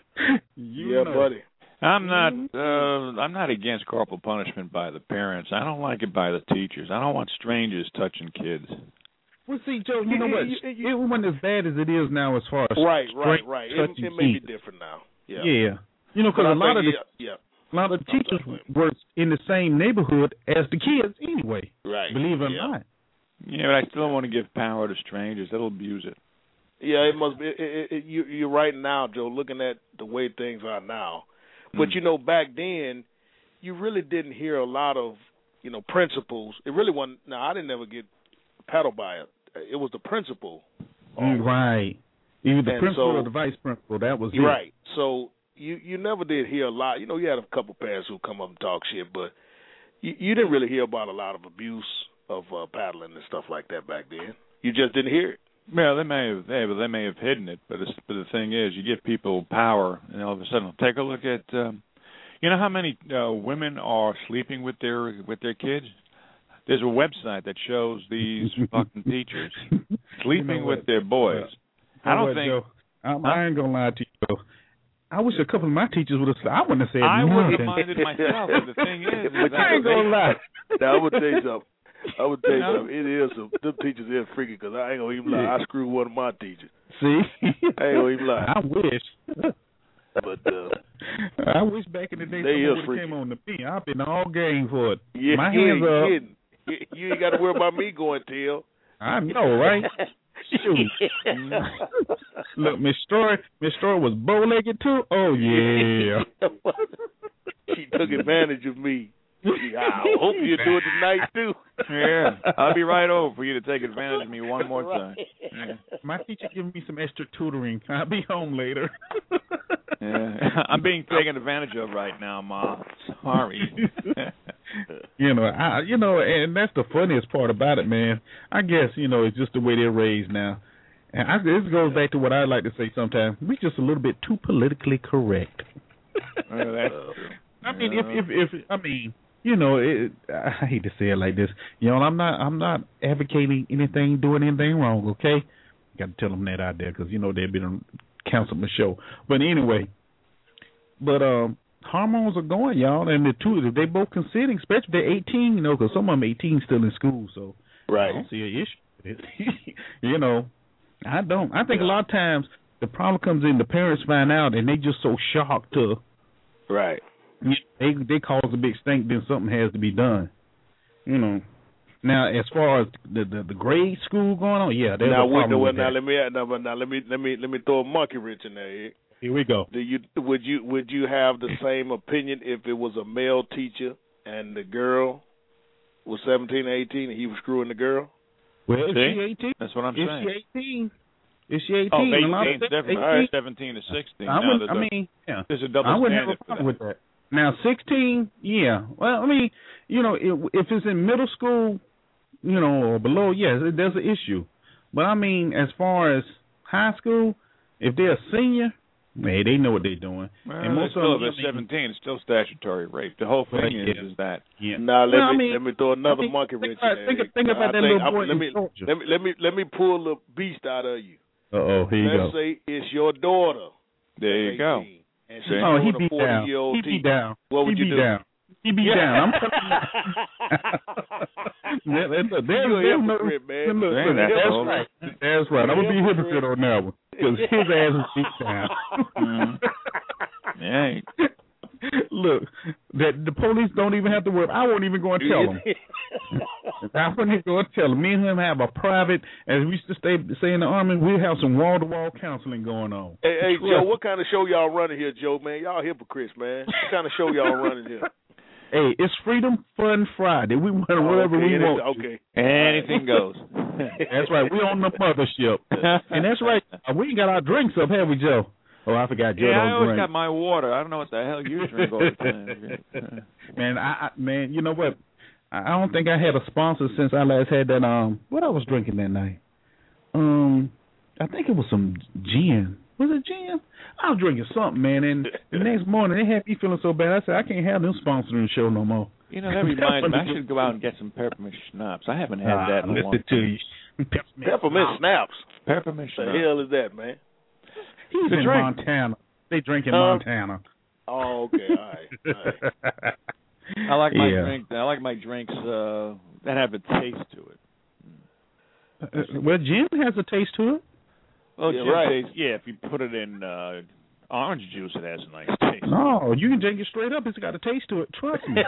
Buddy. I'm not against corporal punishment by the parents. I don't like it by the teachers. I don't want strangers touching kids. Well, see, Joe, you know what? It wasn't as bad as it is now as far as right. It may be different now. Yeah. You know, because a lot of the teachers work in the same neighborhood as the kids anyway. Right. Believe it or not. Yeah, but I still don't want to give power to strangers. That'll abuse it. Yeah, it must be. You're right now, Joe, looking at the way things are now. But, you know, back then, you really didn't hear a lot of, you know, principals. It really wasn't. Now, I didn't ever get paddled by it. It was the principal. Right. Either the principal or the vice principal. That was it. Right. So you never did hear a lot. You know, you had a couple parents who come up and talk shit, but you didn't really hear about a lot of abuse of paddling and stuff like that back then. You just didn't hear it. Well, they may have hidden it, but the thing is, you give people power, and all of a sudden, take a look at, you know how many women are sleeping with their kids? There's a website that shows these fucking teachers sleeping with their boys. I don't think. Joe, I ain't gonna lie to you, Joe. I wish a couple of my teachers would have said. I wouldn't have said I nothing. would have minded myself, but the thing is, I ain't gonna lie. Now, I would tell you something. It is them teachers is freaky because I ain't gonna even lie. I screwed one of my teachers. See, I ain't gonna even lie. I wish. But I wish back in the day someone would have came on to me. I've been all game for it. Yeah, my hands up. You ain't got to worry about me going till. I know, right? Shoot. Look, Miss Story was bow-legged too. Oh yeah. She took advantage of me. I hope you do it tonight too. Yeah, I'll be right over for you to take advantage of me one more time. Yeah. My teacher giving me some extra tutoring. I'll be home later. Yeah, I'm being taken advantage of right now, Ma. Sorry. You know, and that's the funniest part about it, man. I guess, you know, it's just the way they're raised now. And this goes back to what I like to say sometimes. We're just a little bit too politically correct. Well, that's true. I mean, you know, I hate to say it like this. You know, I'm not advocating doing anything wrong. Okay, got to tell them that out there because you know they've been cancel my show. But anyway, hormones are going, y'all, and if they both consenting, especially if they're 18, you know, because some of them 18 still in school, so right. I don't see an issue with it. You know, I don't. I think a lot of times the problem comes in the parents find out and they just so shocked to. Right. They cause a big stink, then something has to be done. You know. Now, as far as the grade school going on, yeah, there's a problem with that. Let me throw a monkey wrench in there. Here we go. Would you have the same opinion if it was a male teacher and the girl was 17 or 18 and he was screwing the girl? Well, is she 18? That's what I'm saying. Is she 18? Is she 18? Oh, 18 is different. 18? 17 to 16. There's a double standard for that. With that. Now, 16, yeah. Well, I mean, if it's in middle school, or below, yes, there's an issue. But, I mean, as far as high school, if they're a senior, they know what they're doing. Well, and most of them, if they're 17, it's still statutory rape. The whole thing is that. Yeah. Now, let me throw another monkey wrench in there. Think about that little boy in Georgia. Let me pull the beast out of you. Uh-oh, here you go. Let's say it's your daughter. There you go. And she's a 40-year-old He be down. What would you do? He be down. I'm telling you. There's no hypocrite, man. That's right. I'm going to be a hypocrite on that one. Because his ass is beat down. Yeah. Look, the police don't even have to worry. I won't even go and tell them. I wouldn't even go and tell them. Me and him have a private, as we used to say in the Army, we have some wall-to-wall counseling going on. Hey, Joe, what kind of show y'all running here, Joe, man? Y'all hypocrites, man. What kind of show y'all running here? Hey, it's Freedom Fun Friday. We run whatever we want. Okay. Anything goes. That's right. We on the mothership. And that's right. We ain't got our drinks up, have we, Joe? Oh, I forgot Joe. Yeah, I always got my water. I don't know what the hell you drink all the time. Man, you know what? I don't think I had a sponsor since I last had that. What I was drinking that night? I think it was some gin. Was it gin? I was drinking something, man. And the next morning they had me feeling so bad. I said I can't have them sponsoring the show no more. That reminds me. I should go out and get some peppermint schnapps. I haven't had that in a long time. To you. Peppermint schnapps. Peppermint schnapps. The hell is that, man? He's in Montana. They drink in Montana. Oh, okay. All right. I like my drink. I like my drinks that have a taste to it. Well, gin has a taste to it. Well, gin taste. Yeah, if you put it in orange juice, it has a nice taste. No, you can drink it straight up. It's got a taste to it. Trust me.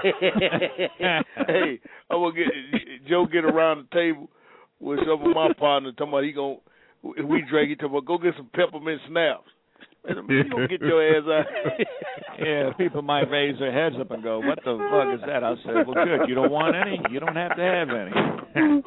Hey, I'm gonna Joe get around the table with some of my partners talking about if we drink, he talking about go get some peppermint snaps. Man, you gonna get your ass out. Yeah, people might raise their heads up and go, "What the fuck is that?" I said, "Well, good. You don't want any. You don't have to have any."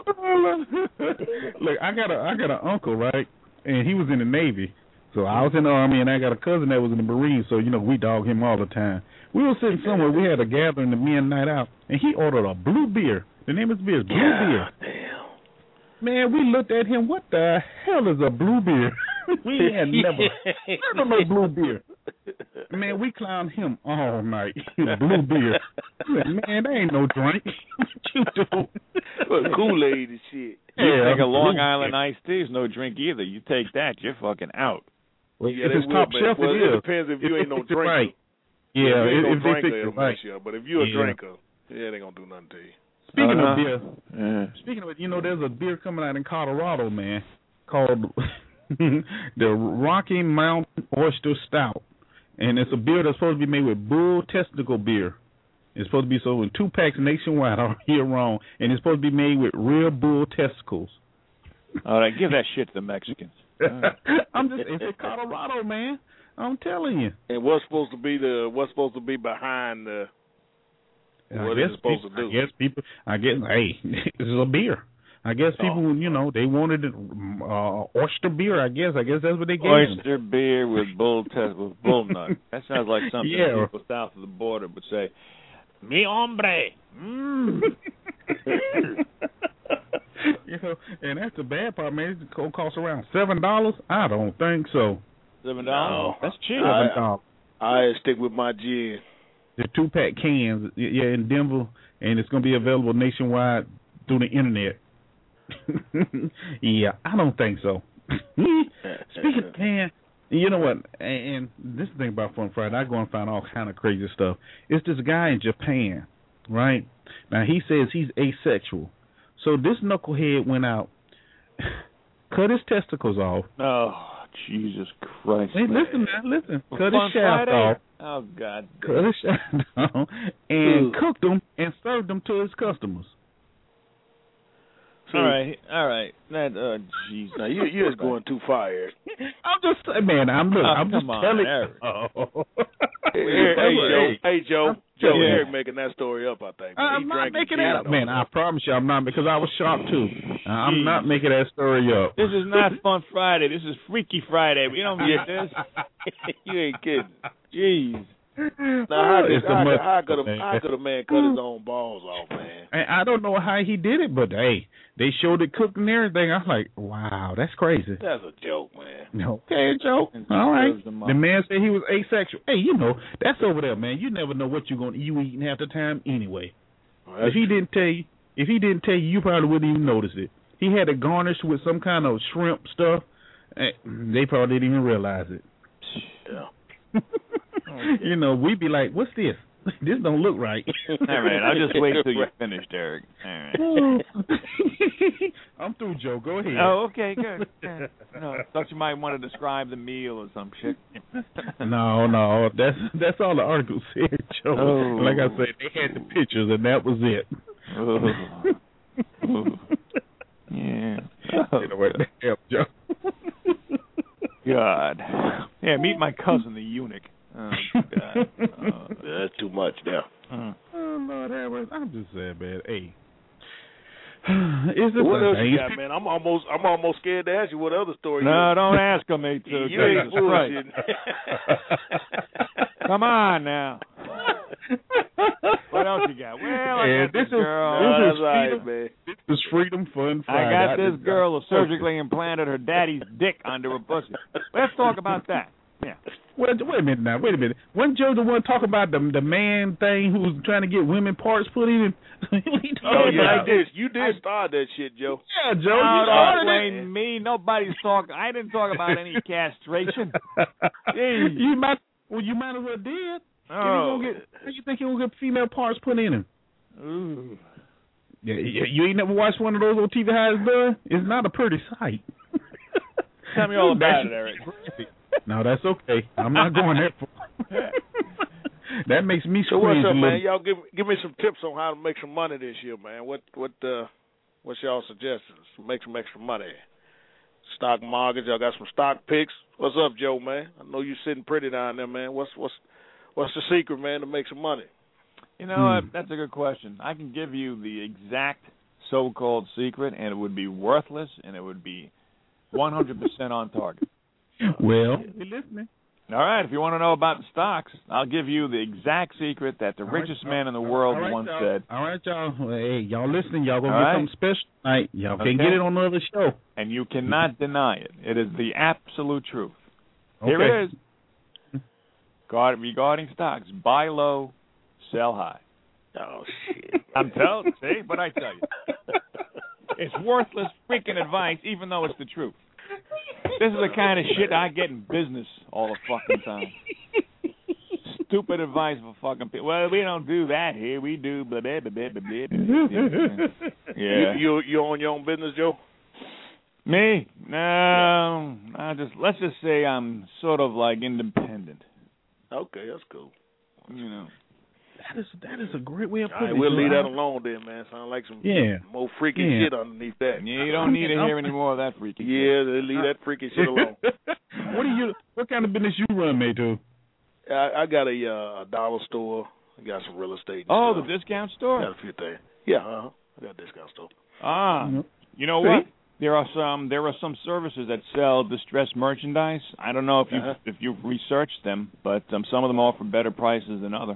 Look, I got an uncle, right, and he was in the Navy. So I was in the Army, and I got a cousin that was in the Marines. So we dog him all the time. We were sitting somewhere. We had a gathering, the men night out, and he ordered a blue beer. The name of the beer is Blue Beer. Damn. Man, we looked at him. What the hell is a blue beer? We had never heard of no blue beer. Man, we clowned him all night. Blue beer. Man, that ain't no drink. What you do? Kool-Aid and shit. You think a Long Island iced tea is no drink either. You take that, you're fucking out. Well, if it's top shelf, it depends if you ain't no drinker. Right. Yeah, if they fix it right. But if you're a drinker, they ain't gonna do nothing to you. Speaking of beer, speaking of it, there's a beer coming out in Colorado, man, called the Rocky Mountain Oyster Stout, and it's a beer that's supposed to be made with bull testicle beer. It's supposed to be sold in 2-packs nationwide all year round, and it's supposed to be made with real bull testicles. All right, give that shit to the Mexicans. It's Colorado, man. I'm telling you. And what's supposed to be behind the? What is it supposed to do? Hey, this is a beer. I guess people, they wanted oyster beer. I guess that's what they gave oyster them. Beer with bull nut. That sounds like something people south of the border would say. Mi hombre. And that's the bad part, man. It's gonna cost around $7. I don't think so. $7? No. That's cheap. I stick with my gin. The 2-pack cans, in Denver, and it's going to be available nationwide through the internet. Yeah, I don't think so. Speaking of, man, you know what? And this is the thing about Fun Friday, I go and find all kind of crazy stuff. It's this guy in Japan, right? Now, he says he's asexual. So this knucklehead went out, cut his testicles off. Oh, Jesus Christ. Hey, listen. Cut his shaft off. Oh, God. Cut his shaft off and cooked them and served them to his customers. All right. That, jeez. Now, you're just going too far, Eric. I'm just saying, man. I'm just telling you. Hey, Joe, Eric making that story up, I think. I'm not making that up. Man, I promise you I'm not, because I was sharp, too. I'm not making that story up. This is not Fun Friday. This is Freaky Friday. We don't get this. You ain't kidding. Jeez. Now, how could a man cut his own balls off, man? I don't know how he did it, but, hey, they showed it cooked and everything. I was like, wow, that's crazy. That's a joke, man. Okay, joke. All right. The man said he was asexual. Hey, that's over there, man. You never know what you eating half the time anyway. Well, if he didn't tell you, you probably wouldn't even notice it. He had it garnished with some kind of shrimp stuff. They probably didn't even realize it. Yeah. We'd be like, what's this? This don't look right. All right, I'll just wait till you're finished, Eric. All right. I'm through, Joe. Go ahead. Oh, okay, good. Thought you might want to describe the meal or some shit. No, that's all the article said, Joe. Oh. Like I said, they had the pictures, and that was it. Yeah. What the hell, Joe? God. Yeah, meet my cousin, the eunuch. Oh, God. That's too much now. Oh, Lord have I'm just saying, man. Hey. What else you got, man? I'm almost scared to ask you what other story. No, don't ask him, mate. You ain't bullshitting. Come on now. What else you got? Well, I got this girl. This is Freedom Fun Friday. I got this girl who surgically implanted her daddy's dick under her pussy. Let's talk about that. Yeah. Wait a minute now. Wait a minute. Wasn't Joe the one talking about the man thing who was trying to get women parts put in? You did start that shit, Joe. Yeah, Joe. Don't blame me. Nobody's talking. I didn't talk about any castration. You might as well did. How you think he will get female parts put in him? Ooh. Yeah, you ain't never watched one of those on TV how it's done? It's not a pretty sight. Tell me all about it, Eric. No, that's okay. I'm not going there for that makes me so what's up, man? Y'all give me some tips on how to make some money this year, man. What's y'all suggestions to make some extra money? Stock markets, y'all got some stock picks. What's up, Joe, man? I know you sitting pretty down there, man. What's the secret, man, to make some money? That's a good question. I can give you the exact so-called secret, and it would be worthless, and it would be 100% on target. Well, you're listening. All right, if you want to know about the stocks, I'll give you the exact secret that the richest man in the world once said. All right, y'all. Hey, y'all listening. Y'all going to get something special tonight. Y'all can't get it on the other show. And you cannot deny it. It is the absolute truth. Okay. Here it is. Regarding stocks, buy low, sell high. Oh, shit. I'm telling you, see? But I tell you. It's worthless freaking advice, even though it's the truth. This is the kind of shit I get in business all the fucking time. Stupid advice for fucking people. Well, we don't do that here. We do blah, blah, blah, blah, blah, blah. Yeah. You own your own business, Joe? Me? No. Let's just say I'm sort of like independent. Okay, that's cool. That is a great way of putting it. We'll leave that alone then, man. Sound like some more freaky shit underneath that. Yeah, you don't need to hear any more of that freaky shit. Yeah, they leave that freaky shit alone. What kind of business you run, Mato? I got a dollar store. I got some real estate. Oh, the discount store? Got a few things. Yeah, I got a discount store. You know what? There are some services that sell distressed merchandise. I don't know if you've researched them, but some of them offer better prices than others.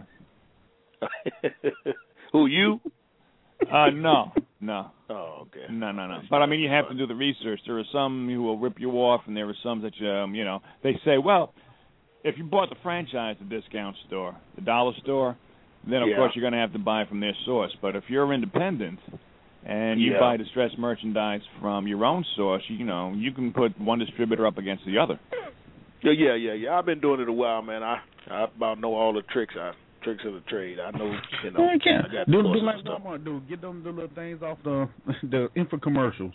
Who, you? No. Oh, okay. No. But I mean, you have to do the research. There are some who will rip you off, and there are some that they say, well, if you bought the franchise, the discount store, the dollar store, then of course you're going to have to buy from their source. But if you're independent and you buy distressed merchandise from your own source, you can put one distributor up against the other. Yeah. I've been doing it a while, man. I about know all the tricks of the trade. I know, I got do like Walmart do. Get them the little things off the infomercials.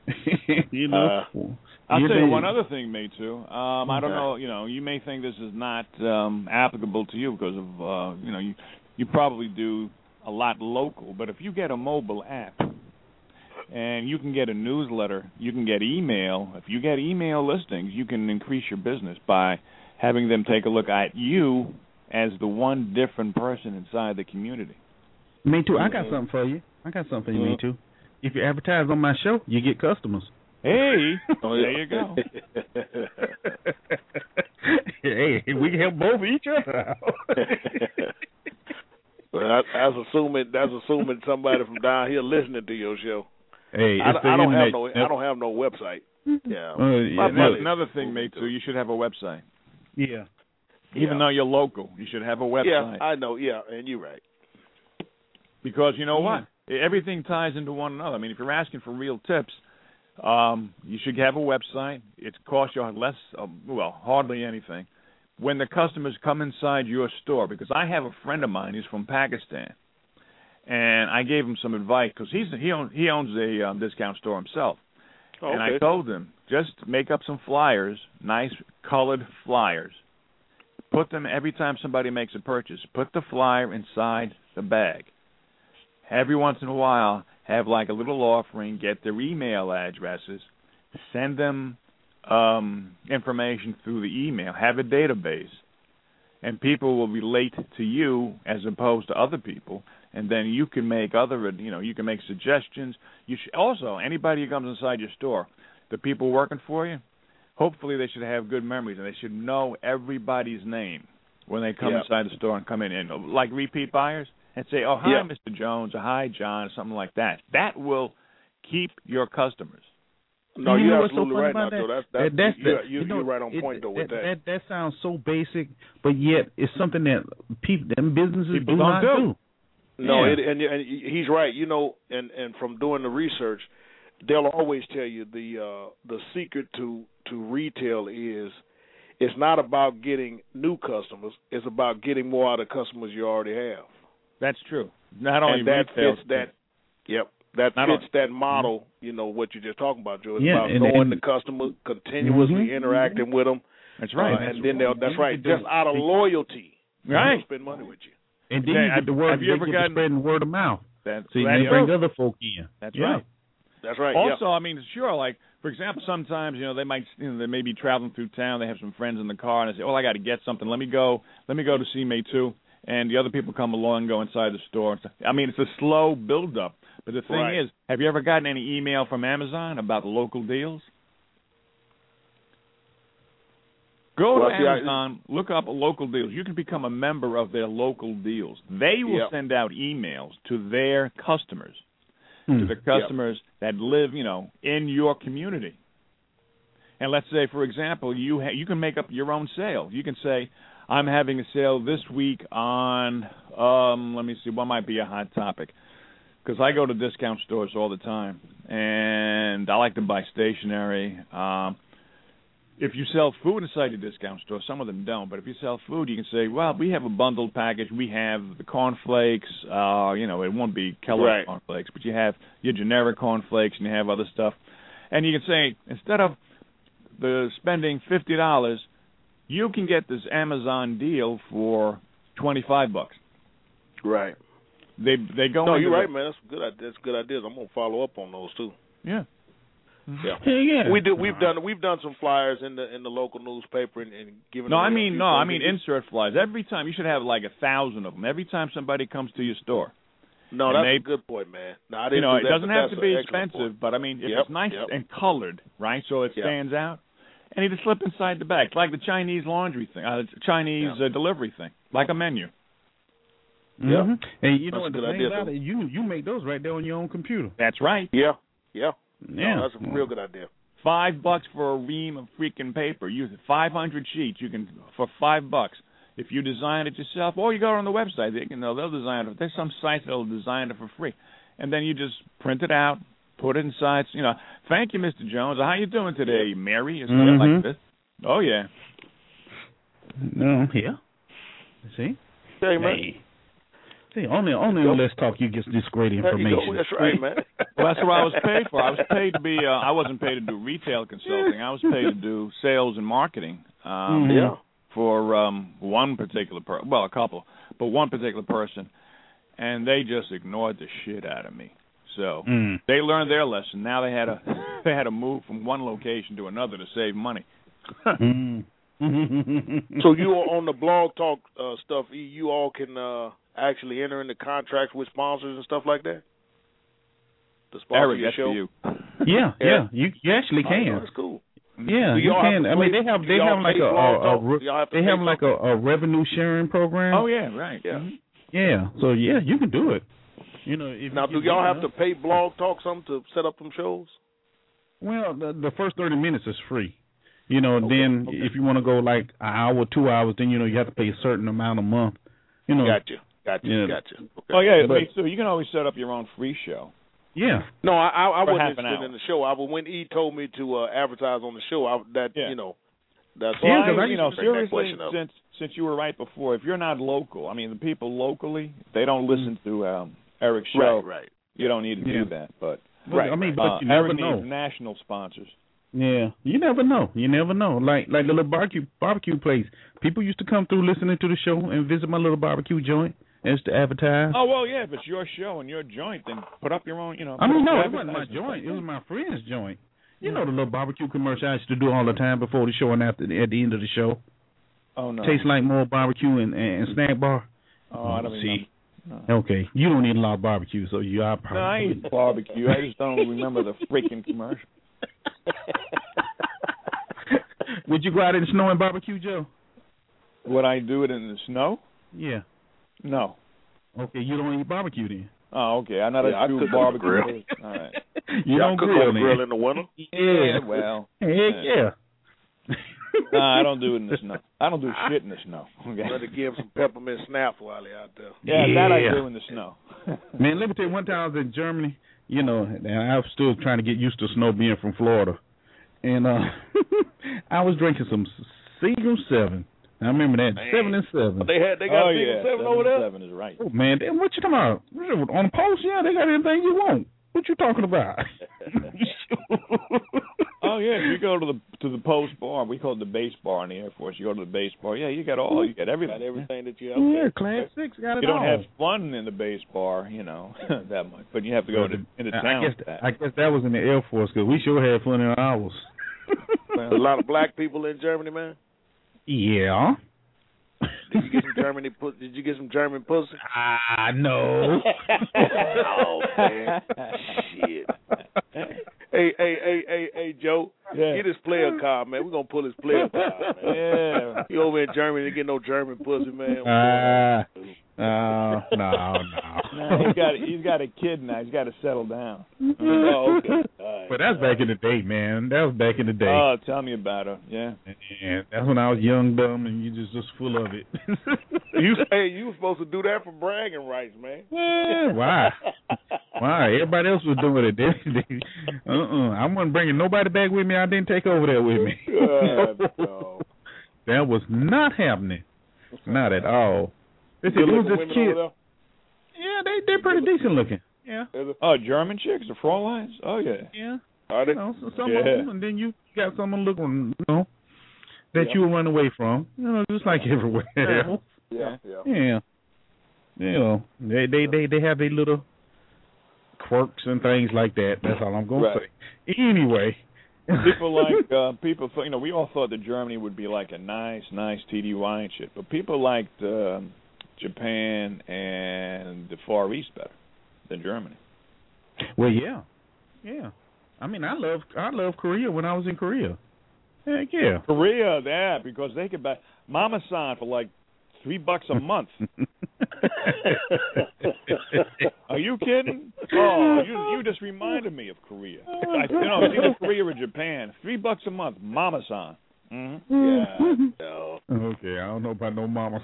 I'll tell you one other thing, mate, too. I don't know, you may think this is not applicable to you because of, you probably do a lot local, but if you get a mobile app and you can get a newsletter, you can get email. If you get email listings, you can increase your business by having them take a look at you as the one different person inside the community. Me too. I got something for you. Me too. If you advertise on my show, you get customers. Hey, there you go. Hey, we can help both each other out. Well, that's assuming somebody from down here listening to your show. Hey, I don't have no website. Yeah. Another thing, mate, too. You should have a website. Yeah. Even though you're local, you should have a website. Yeah, I know. Yeah, and you're right. Because you know what? Everything ties into one another. I mean, if you're asking for real tips, you should have a website. It costs you less, hardly anything. When the customers come inside your store, because I have a friend of mine, he's from Pakistan, and I gave him some advice because he owns a discount store himself. Okay. And I told him, just make up some flyers, nice colored flyers. Put them every time somebody makes a purchase. Put the flyer inside the bag. Every once in a while, have like a little offering, get their email addresses, send them information through the email, have a database, and people will relate to you as opposed to other people, and then you can make you can make suggestions. Also, anybody who comes inside your store, the people working for you, hopefully they should have good memories, and they should know everybody's name when they come inside the store and come in, and like repeat buyers, and say, oh, hi, Mr. Jones, or hi, John, or something like that. That will keep your customers. No, you're absolutely right now, Joe. You're right on point, though, with that. That sounds so basic, but yet it's something that businesses do not do. No, and he's right. You know, and from doing the research, they'll always tell you the secret to retail is it's not about getting new customers. It's about getting more out of customers you already have. That's true. Not only that retail. Fits that. Yep. That fits that model, you know, what you're just talking about, Joe. It's about knowing the customer, continuously interacting with them. That's right. And then just out of loyalty, they'll spend money with you. And then you get the word, spreading word of mouth. So you can bring other folk in. That's right. That's right. Also, I mean, sure, like, for example, sometimes, they may be traveling through town, they have some friends in the car, and they say, I got to get something. Let me go to see me too. And the other people come along and go inside the store. I mean, it's a slow build-up. But the thing is, have you ever gotten any email from Amazon about local deals? Go to Amazon, look up local deals. You can become a member of their local deals. They will send out emails to their customers, to the customers that live, in your community. And let's say, for example, you can make up your own sale. You can say, I'm having a sale this week on, let me see, what might be a hot topic? Because I go to discount stores all the time, and I like to buy stationery. If you sell food inside your discount store, some of them don't, but if you sell food, you can say, well, we have a bundled package. We have the cornflakes. It won't be Kellogg's cornflakes, but you have your generic cornflakes, and you have other stuff. And you can say, instead of spending $50, you can get this Amazon deal for $25. Right. They go. No, you're right, man. That's good. That's good ideas. I'm gonna follow up on those too. Yeah. Yeah. We've done some flyers in the local newspaper and given. I mean insert flyers. Every time you should have like 1,000 of them. Every time somebody comes to your store. No, that's a good point, man. No, I didn't it doesn't have to be expensive, but I mean, if it's nice and colored, right, so it stands out. And you just slip inside the bag. It's like the Chinese laundry thing, Chinese delivery thing, like a menu. Yeah, and you know what the thing about it, you make those right there on your own computer. That's right. Yeah. No, that's a real good idea. $5 for a ream of freaking paper. Use 500 sheets. You can for $5 if you design it yourself, or you go on the website. They'll design it. There's some sites that'll design it for free, and then you just print it out, put it inside. Thank you, Mr. Jones. How you doing today, Mary? Or something like this. Oh yeah. No, yeah. See. Hey, man. See, only on Let's Talk you get this great information. That's right, man. Well, that's what I was paid for. I was paid to be. I wasn't paid to do retail consulting. I was paid to do sales and marketing. For one particular a couple, but one particular person, and they just ignored the shit out of me. So they learned their lesson. Now they had to move from one location to another to save money. So you are on the Blog Talk stuff. You all can actually enter into contracts with sponsors and stuff like that. To sponsor Eric, your that's show. for you. Yeah. You actually can. Oh, that's cool. Yeah, Do you y'all can. have I to mean, pay- they have do y'all like pay Blog Talk? Do y'all have to they pay have like a revenue sharing program. Oh yeah, right. Yeah. Mhm. Yeah. So yeah, you can do it. You know, if Now, you do get y'all big have to enough. pay Blog Talk something to set up them shows? Well, the first 30 minutes is free. You know, Okay, then okay. if you want to go like an hour, 2 hours, then you know you have to pay a certain amount a month. You know. Gotcha. Yeah. Okay. Oh yeah, But- so you can always set up your own free show. Yeah. No, I For wasn't half an interested hour. in the show. When he told me to advertise on the show, Yeah. you know, that's Yeah, why 'cause I you used know, to bring that seriously, question up. since you were right before, if you're not local, I mean, the people locally, they don't listen to Eric's show. Right. You don't need to Yeah. do that, but I mean, but you never Eric know. needs national sponsors. Yeah, you never know. You never know. Like the little barbecue place. People used to come through listening to the show and visit my little barbecue joint as to advertise. Oh well, yeah, if it's your show and your joint, then put up your own. You know. I mean, put no, up it wasn't my advertisements. joint. It was my friend's joint. You know the little barbecue commercial I used to do all the time before the show and at the end of the show. Oh no. Tastes like more barbecue and snack bar. Oh, I don't see. remember. No. Okay, you don't eat a lot of barbecue, so you are probably. No, I eat barbecue. I just don't remember the freaking commercial. Would you go out in the snow and barbecue, Joe? Would I do it in the snow? Yeah. No. Okay, you don't eat barbecue then. Oh, okay. I'm not Yeah, I a true cook on the barbecue. grill. All right. You don't cook grill on the then. grill in the winter. Yeah. Well. Heck yeah. I don't do it in the snow. I don't do shit in the snow. Okay. Better give him some peppermint snap while he out there. Yeah, that I Yeah. do in the snow. Man, let me tell you, one time I was in Germany, you know, and I was still trying to get used to snow being from Florida. And I was drinking some Seagram 7. I remember that, Man. 7 and 7. They got Oh Seagram yeah, 7 over there. 7 is right. Oh, man, damn, what you talking about? On the post, yeah, they got anything you want. What you talking about? Oh yeah, if you go to the post bar, we call it the base bar in the Air Force. You go to the base bar, yeah, you got everything. Got everything that you have. Yeah, Class 6 got it You don't all. have fun in the base bar, you know, that much, but you have to go into town. I guess that was in the Air Force because we sure had fun in ours. A lot of black people in Germany, man. Yeah. Did you get some Germany? Did you get some German pussy? No. Oh man, shit. Hey, Joe. Yeah. Get his player card, man. We're gonna pull his player card, man. Yeah. You over in Germany to get no German pussy, man. No. No, he's got a kid now. He's got to settle down. Oh, okay. All right. But that's back in the day, man. That was back in the day. Oh, tell me about it. Yeah. And that's when I was young, dumb, and you just full of it. You were supposed to do that for bragging rights, man. Yeah, why? Why? Everybody else was doing it. I wasn't bringing nobody back with me. I didn't take over there with me. God, no. That was not happening. Not at all. Listen, Good it was looking this women kid. over Yeah, they're pretty decent looking. Yeah. there? Oh, German chicks, the Fräuleins? Oh, yeah. Yeah. Are they? You know, some Yeah. of them, and then you got someone looking, that you will run away from. You know, just like everywhere else. Yeah. Yeah. You know, they have their little quirks and things like that. That's all I'm going to say. Anyway. People like, we all thought that Germany would be like a nice TDY and shit, but people liked Japan and the Far East better than Germany. Well, yeah. I mean, I love Korea when I was in Korea. Heck yeah. Korea, yeah, because they could buy Mama-san for like $3 a month. Are you kidding? Oh, you just reminded me of Korea. It's either Korea or Japan. $3 a month, Mama-san. Mm-hmm. Yeah. No. Okay, I don't know about no mama.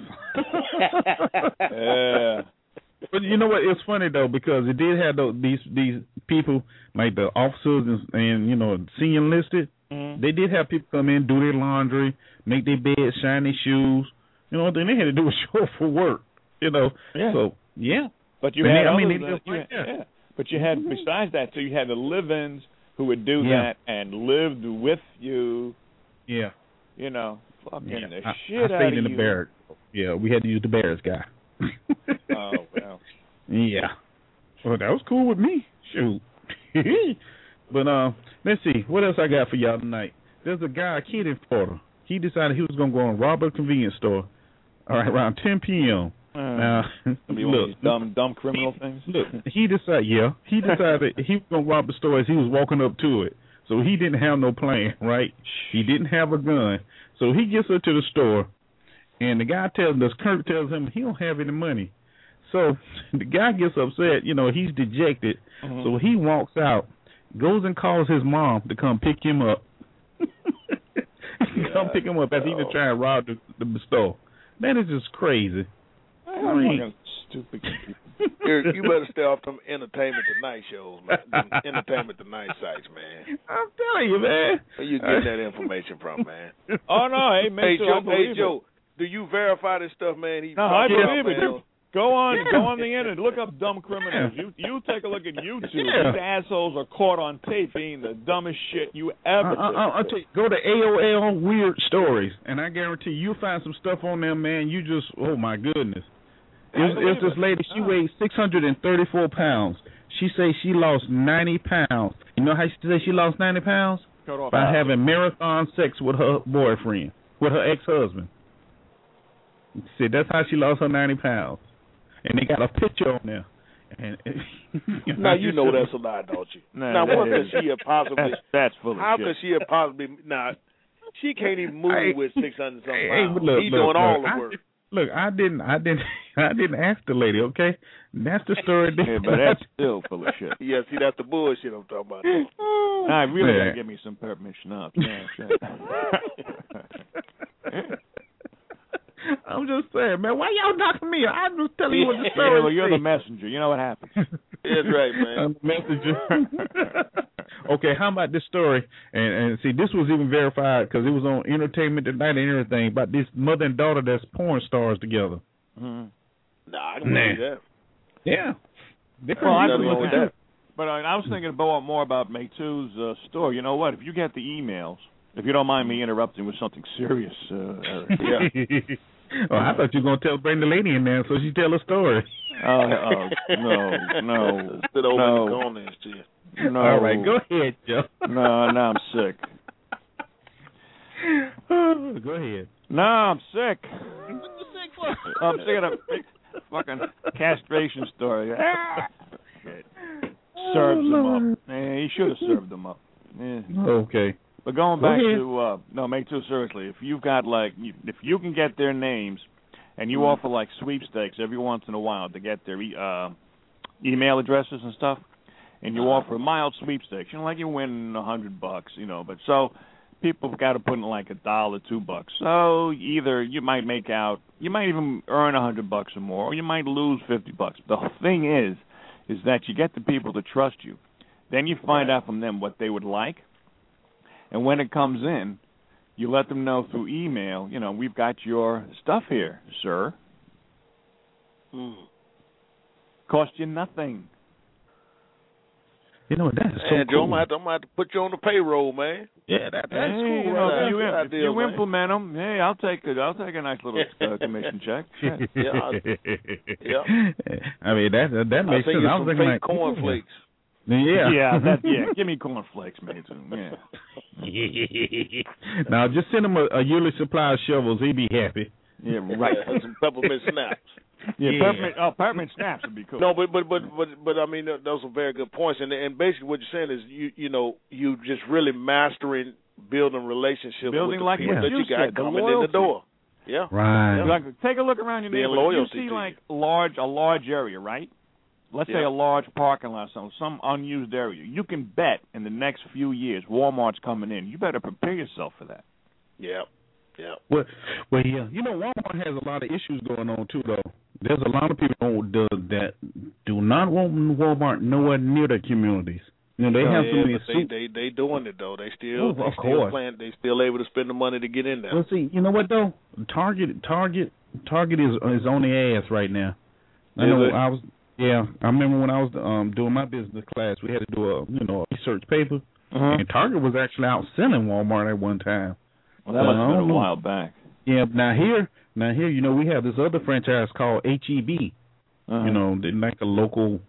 Yeah. But you know what? It's funny though because it did have these people like the officers and senior enlisted. Mm-hmm. They did have people come in, do their laundry, make their bed, shine their shoes. Then they had to do a show for work. Yeah. So yeah. But you But you had besides that, so you had the live-ins who would do that and lived with you. Yeah. Fucking the shit I out stayed of in the you. barracks. Yeah, we had to use the barracks guy. Oh well. Yeah. Well, that was cool with me. Shoot. But let's see. What else I got for y'all tonight? There's a kid in Florida. he decided he was going to go and rob a convenience store. All right, around 10 p.m. Now, look, dumb criminal things. Look, he decided he was going to rob the store as he was walking up to it. So he didn't have no plan, right? He didn't have a gun. So he gets up to the store, and the guy Kirk tells him he don't have any money. So the guy gets upset. He's dejected. Mm-hmm. So he walks out, goes and calls his mom to come pick him up. Come pick him up as he was trying to rob the store. That is just crazy. Stupid people. You better stay off them Entertainment Tonight shows, man. Them Entertainment Tonight sites, man. I'm telling you, man. Where you getting that information from, man? Oh no, hey, Joe, do you verify this stuff, man? I believe it. Go on the internet. Look up dumb criminals. You take a look at YouTube. Yeah. These assholes are caught on tape being the dumbest shit you ever did. I'll tell you, go to AOL Weird Stories, and I guarantee you'll find some stuff on there, man. You just, oh my goodness. It's this lady. She weighs 634 pounds. She says she lost 90 pounds. You know how she says she lost 90 pounds? By having marathon sex with her boyfriend, with her ex-husband. See, that's how she lost her 90 pounds. And they got a picture on there. And now you know that's a lie, don't you? Now what could she have possibly? That's full of shit. How could she have possibly? Now she can't even move with 600 something pounds. He's doing all the work. Look, I didn't ask the lady. Okay, that's the story. Yeah, but that's still full of shit. Yeah, see, that's the bullshit I'm talking about. I really gotta give me some permission up. Yeah, shit. I'm just saying, man. Why y'all knocking me? I'm just telling you what the story is. Well, you're the messenger. You know what happens. That's right, man. I'm the messenger. Okay, how about this story? And see, this was even verified because it was on Entertainment Tonight and everything about this mother and daughter that's porn stars together. Mm-hmm. Nah, I can believe that. Yeah. I believe that. But I was thinking more about Maytu's story. You know what? If you get the emails, if you don't mind me interrupting with something serious. Yeah. Oh, I thought you were going to bring the lady in there so she tell a story. No. Sit over in the corner to you. No. All right, go ahead, Joe. No, now I'm sick. Go ahead. No, I'm sick. What you sick for? I'm sick of the big fucking castration story. Shit. Serves them up. Yeah, he should have served them up. Yeah. Okay. But going back to Maytu, seriously, if you've got if you can get their names, and you offer like sweepstakes every once in a while to get their email addresses and stuff, and you offer a mild sweepstakes, like you win $100, but so people have got to put in like $1, $2. So either you might even earn $100 or more, or you might lose $50. The whole thing is that you get the people to trust you. Then you find out from them what they would like. And when it comes in, you let them know through email, we've got your stuff here, sir. Cost you nothing. That's so Joe, cool. I'm going to have to put you on the payroll, man. Yeah, that's cool. If you implement them, hey, I'll take a nice little commission check. Yeah. I mean, that makes sense. I was thinking fake cornflakes. Yeah. Give me cornflakes, mate. Yeah. Now, just send him a yearly supply of shovels. He'd be happy. Yeah, right. Some peppermint snaps. Yeah. Peppermint snaps would be cool. No, but I mean, those are very good points. And basically, what you're saying is, you just really mastering building relationships with the people that you got coming in the door. Yeah. Right. Like, take a look around your neighborhood. You see like a large area, right? Let's say a large parking lot, some unused area. You can bet in the next few years Walmart's coming in. You better prepare yourself for that. Yeah. Well, yeah. Walmart has a lot of issues going on too, though. There's a lot of people that do not want Walmart nowhere near their communities. They have they doing it though. They still they still able to spend the money to get in there. Well, see, you know what though? Target is on the ass right now. I remember when I was doing my business class, we had to do a research paper, and Target was actually out selling Walmart at one time. Well, that must have been a while back. Yeah, now here, we have this other franchise called HEB. They're like a local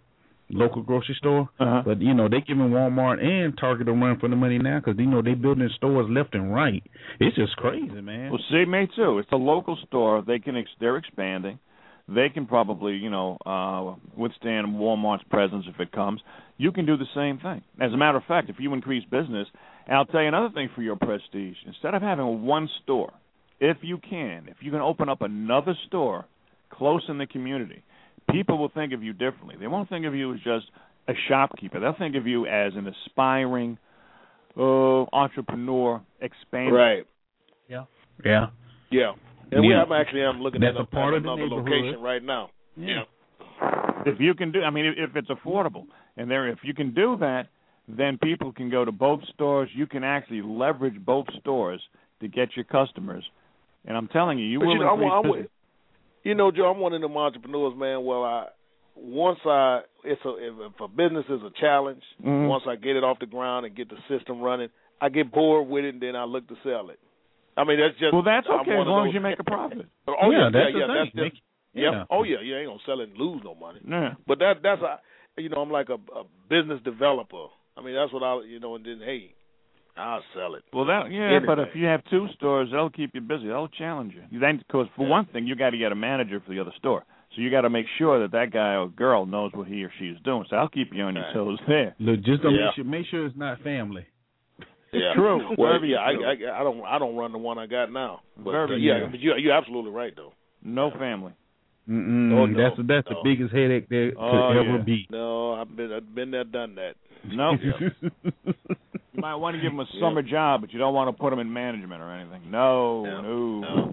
local grocery store. Uh-huh. But, they giving Walmart and Target a run for the money now because, they building stores left and right. It's just crazy, man. Well, see, me too. It's a local store. They're expanding. They can probably, withstand Walmart's presence if it comes. You can do the same thing. As a matter of fact, if you increase business, and I'll tell you another thing for your prestige. Instead of having one store, if you can open up another store close in the community, people will think of you differently. They won't think of you as just a shopkeeper. They'll think of you as an aspiring entrepreneur, expanding. Right. Yeah. And I'm looking at another location right now. Yeah. If you can if it's affordable, and if you can do that, then people can go to both stores. You can actually leverage both stores to get your customers. And I'm telling you, will increase business. Joe, I'm one of them entrepreneurs, man. Well, if a business is a challenge, once I get it off the ground and get the system running, I get bored with it, and then I look to sell it. I mean, that's just that's okay as long as you make a profit. That's the thing. Oh yeah, you ain't gonna sell it and lose no money. Yeah. But that's I'm like a business developer. I mean, that's what and then I'll sell it. Well, but if you have two stores, they'll keep you busy. They'll challenge you. Then, because for one thing, you got to get a manager for the other store. So you got to make sure that guy or girl knows what he or she is doing. So I'll keep you on your toes there. Look, just make sure it's not family. Yeah, true. Well, I don't run the one I got now. But, but you're absolutely right though. No family. That's the biggest headache there could ever be. No, I've been there, done that. No. You might want to give them a summer job, but you don't want to put them in management or anything. No.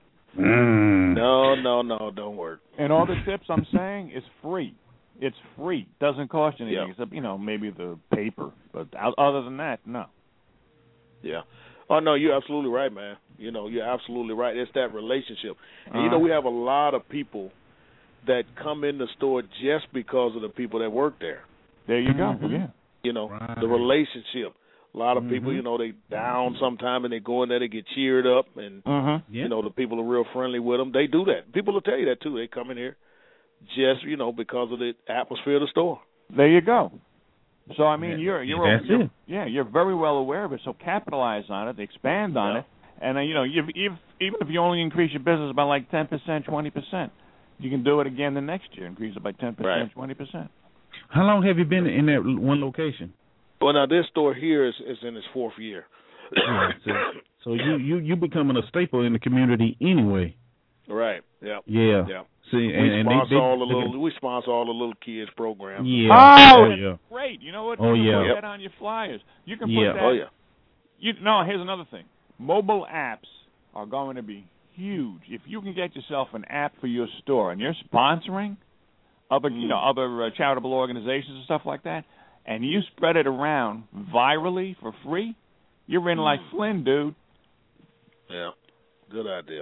No, don't work. And all the tips I'm saying is free. It's free. Doesn't cost you anything except, maybe the paper. But other than that, no. Yeah. Oh, no, you're absolutely right, man. You're absolutely right. It's that relationship. And, we have a lot of people that come in the store just because of the people that work there. There you go. Yeah. The relationship. A lot of people, they down sometime and they go in there, they get cheered up, and, the people are real friendly with them. They do that. People will tell you that, too. They come in here just, because of the atmosphere of the store. There you go. So, I mean, you're very well aware of it, so capitalize on it, expand on it, and, even if you only increase your business by like 10%, 20%, you can do it again the next year, increase it by 10%, 20%. How long have you been in that one location? Well, now this store here is in its fourth year. So you becoming a staple in the community anyway. Right. Yeah. Yeah. See, we sponsor all the little kids programs. Yeah. That's great. You know what? Oh, you can put that on your flyers. You can put that. Oh yeah. Here's another thing. Mobile apps are going to be huge. If you can get yourself an app for your store and you're sponsoring other charitable organizations and stuff like that, and you spread it around virally for free, you're in like Flynn, dude. Yeah, good idea.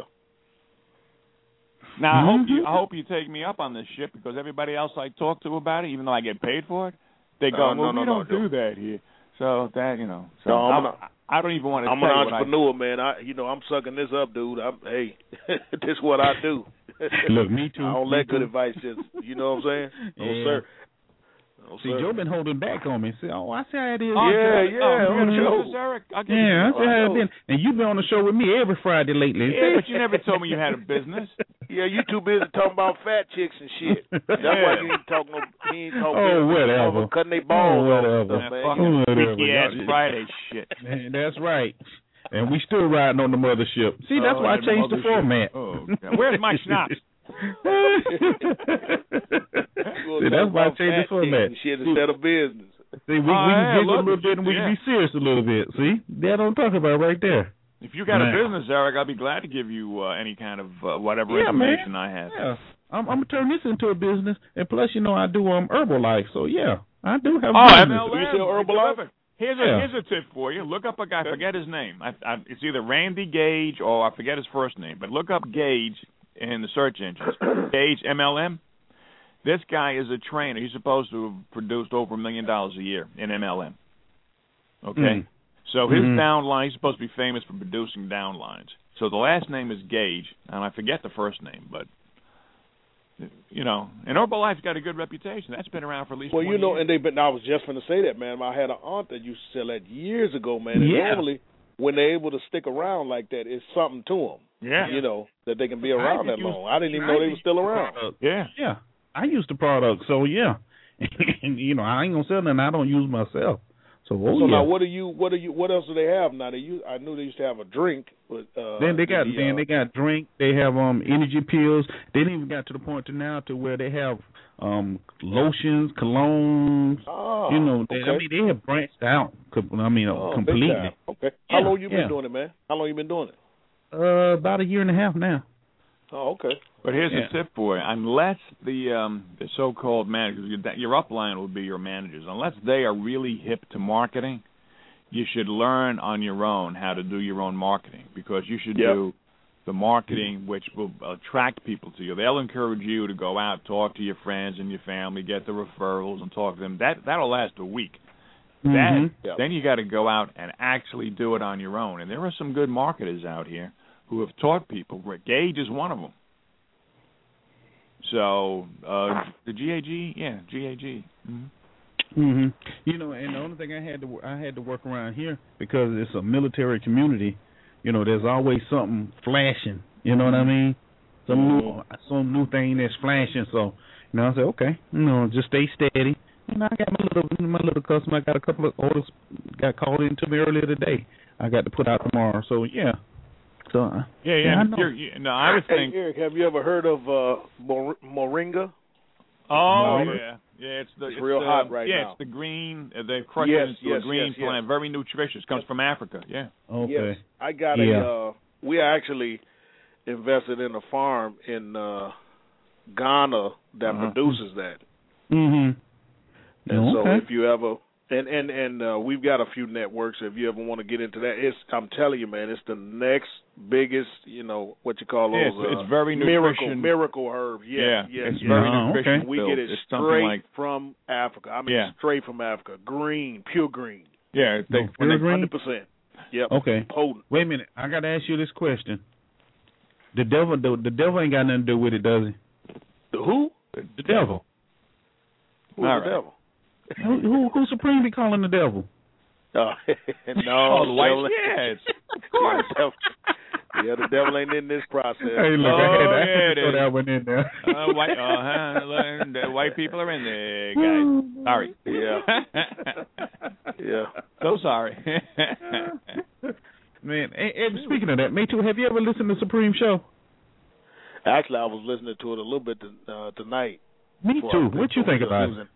Now, I hope you take me up on this shit, because everybody else I talk to about it, even though I get paid for it, they go, we don't do that here. So that, I don't even want to. I'm an entrepreneur, man. I'm sucking this up, dude. This is what I do. Look, me too. I don't let good advice just, you know what I'm saying? Yeah. No, sir. See, Joe been holding back on me. See, I see how it is. Eric. I see how it been. And you've been on the show with me every Friday lately. Yeah, but you never told me you had a business. Yeah, you too busy talking about fat chicks and shit. That's why you ain't talking. He ain't talking. Oh, whatever. Cutting their balls off, man. Freaky ass Friday shit. Man, that's right. And we still riding on the mothership. See, that's why I changed the format. Oh, where's my schnapps? See, that's why I changed the format. Shit instead of business. See, we can giggle a little bit and we can be serious a little bit. See, that I'm talking about right there. If you got a business, Eric, I'll be glad to give you any kind of whatever information I have. Yeah, I'm gonna turn this into a business, and plus, I do Herbalife, so yeah, I do have. MLM. You sell Herbalife? Here's a tip for you. Look up a guy. I forget his name. It's either Randy Gage or I forget his first name. But look up Gage in the search engines. Gage MLM. This guy is a trainer. He's supposed to have produced over $1 million a year in MLM. Okay? So his downline, he's supposed to be famous for producing downlines. So the last name is Gage, and I forget the first name, but you know, and Herbalife's got a good reputation. That's been around for at least 20 you know, years. and they've been. I was just going to say that, man. I had an aunt that used to sell that years ago, man. And Yeah. normally, when they're able to stick around like that, it's something to them. Yeah. You know, that they can be around that long. I didn't even know they were still around. Yeah. Yeah. I use the product, so yeah. And you know, I ain't gonna sell nothing I don't use myself. So, now what else do they have now? I knew they used to have a drink. But, then they got drink. They have energy pills. They didn't even got to the point to now to where they have lotions, colognes. Oh, you know, okay. I mean they have branched out. Completely. Okay. How long you been doing it, man? How long you been doing it? About a year and a half now. Oh, okay. But here's a tip for you: unless the so-called managers, your upline will be your managers, unless they are really hip to marketing, you should learn on your own how to do your own marketing, because you should do the marketing which will attract people to you. They'll encourage you to go out, talk to your friends and your family, get the referrals, and talk to them. That'll last a week. Then you got to go out and actually do it on your own. And there are some good marketers out here who have taught people. Gage is one of them. So the GAG, GAG. You know, and the only thing I had to work around here, because it's a military community. You know, there's always something flashing. You know what I mean? Some new thing that's flashing. So, you know, I said, okay, you know, just stay steady. And I got my little customer. I got a couple of orders got called into me earlier today. I got to put out tomorrow. So yeah. So I know. I would think. Hey, Eric, have you ever heard of Moringa? Oh yeah, it's real hot right now. Yeah, it's the green. They crush it into a green plant. Very nutritious. Comes from Africa. Yeah. Okay. Yes, I got we actually invested in a farm in Ghana that produces that. And so if you ever and we've got a few networks. If you ever want to get into that, I'm telling you, man, it's the next biggest, you know, what you call those. It's very miracle herb. It's very nutrition. We get it straight from Africa. I mean, straight from Africa. Green, pure green. Yeah, pure green. 100%. Yep. Okay. Potent. Wait a minute. I got to ask you this question. The devil ain't got nothing to do with it, does he? The who? The devil. Who's the devil? Who Supreme be calling the devil? No, the white. Yes, of course. The devil ain't in this process. Hey, look, I had to throw that one in there. The white people are in there, guys. Sorry. Yeah. So sorry. Man, and speaking of that, me too. Have you ever listened to Supreme Show? Actually, I was listening to it a little bit tonight. Me too. What you think about it?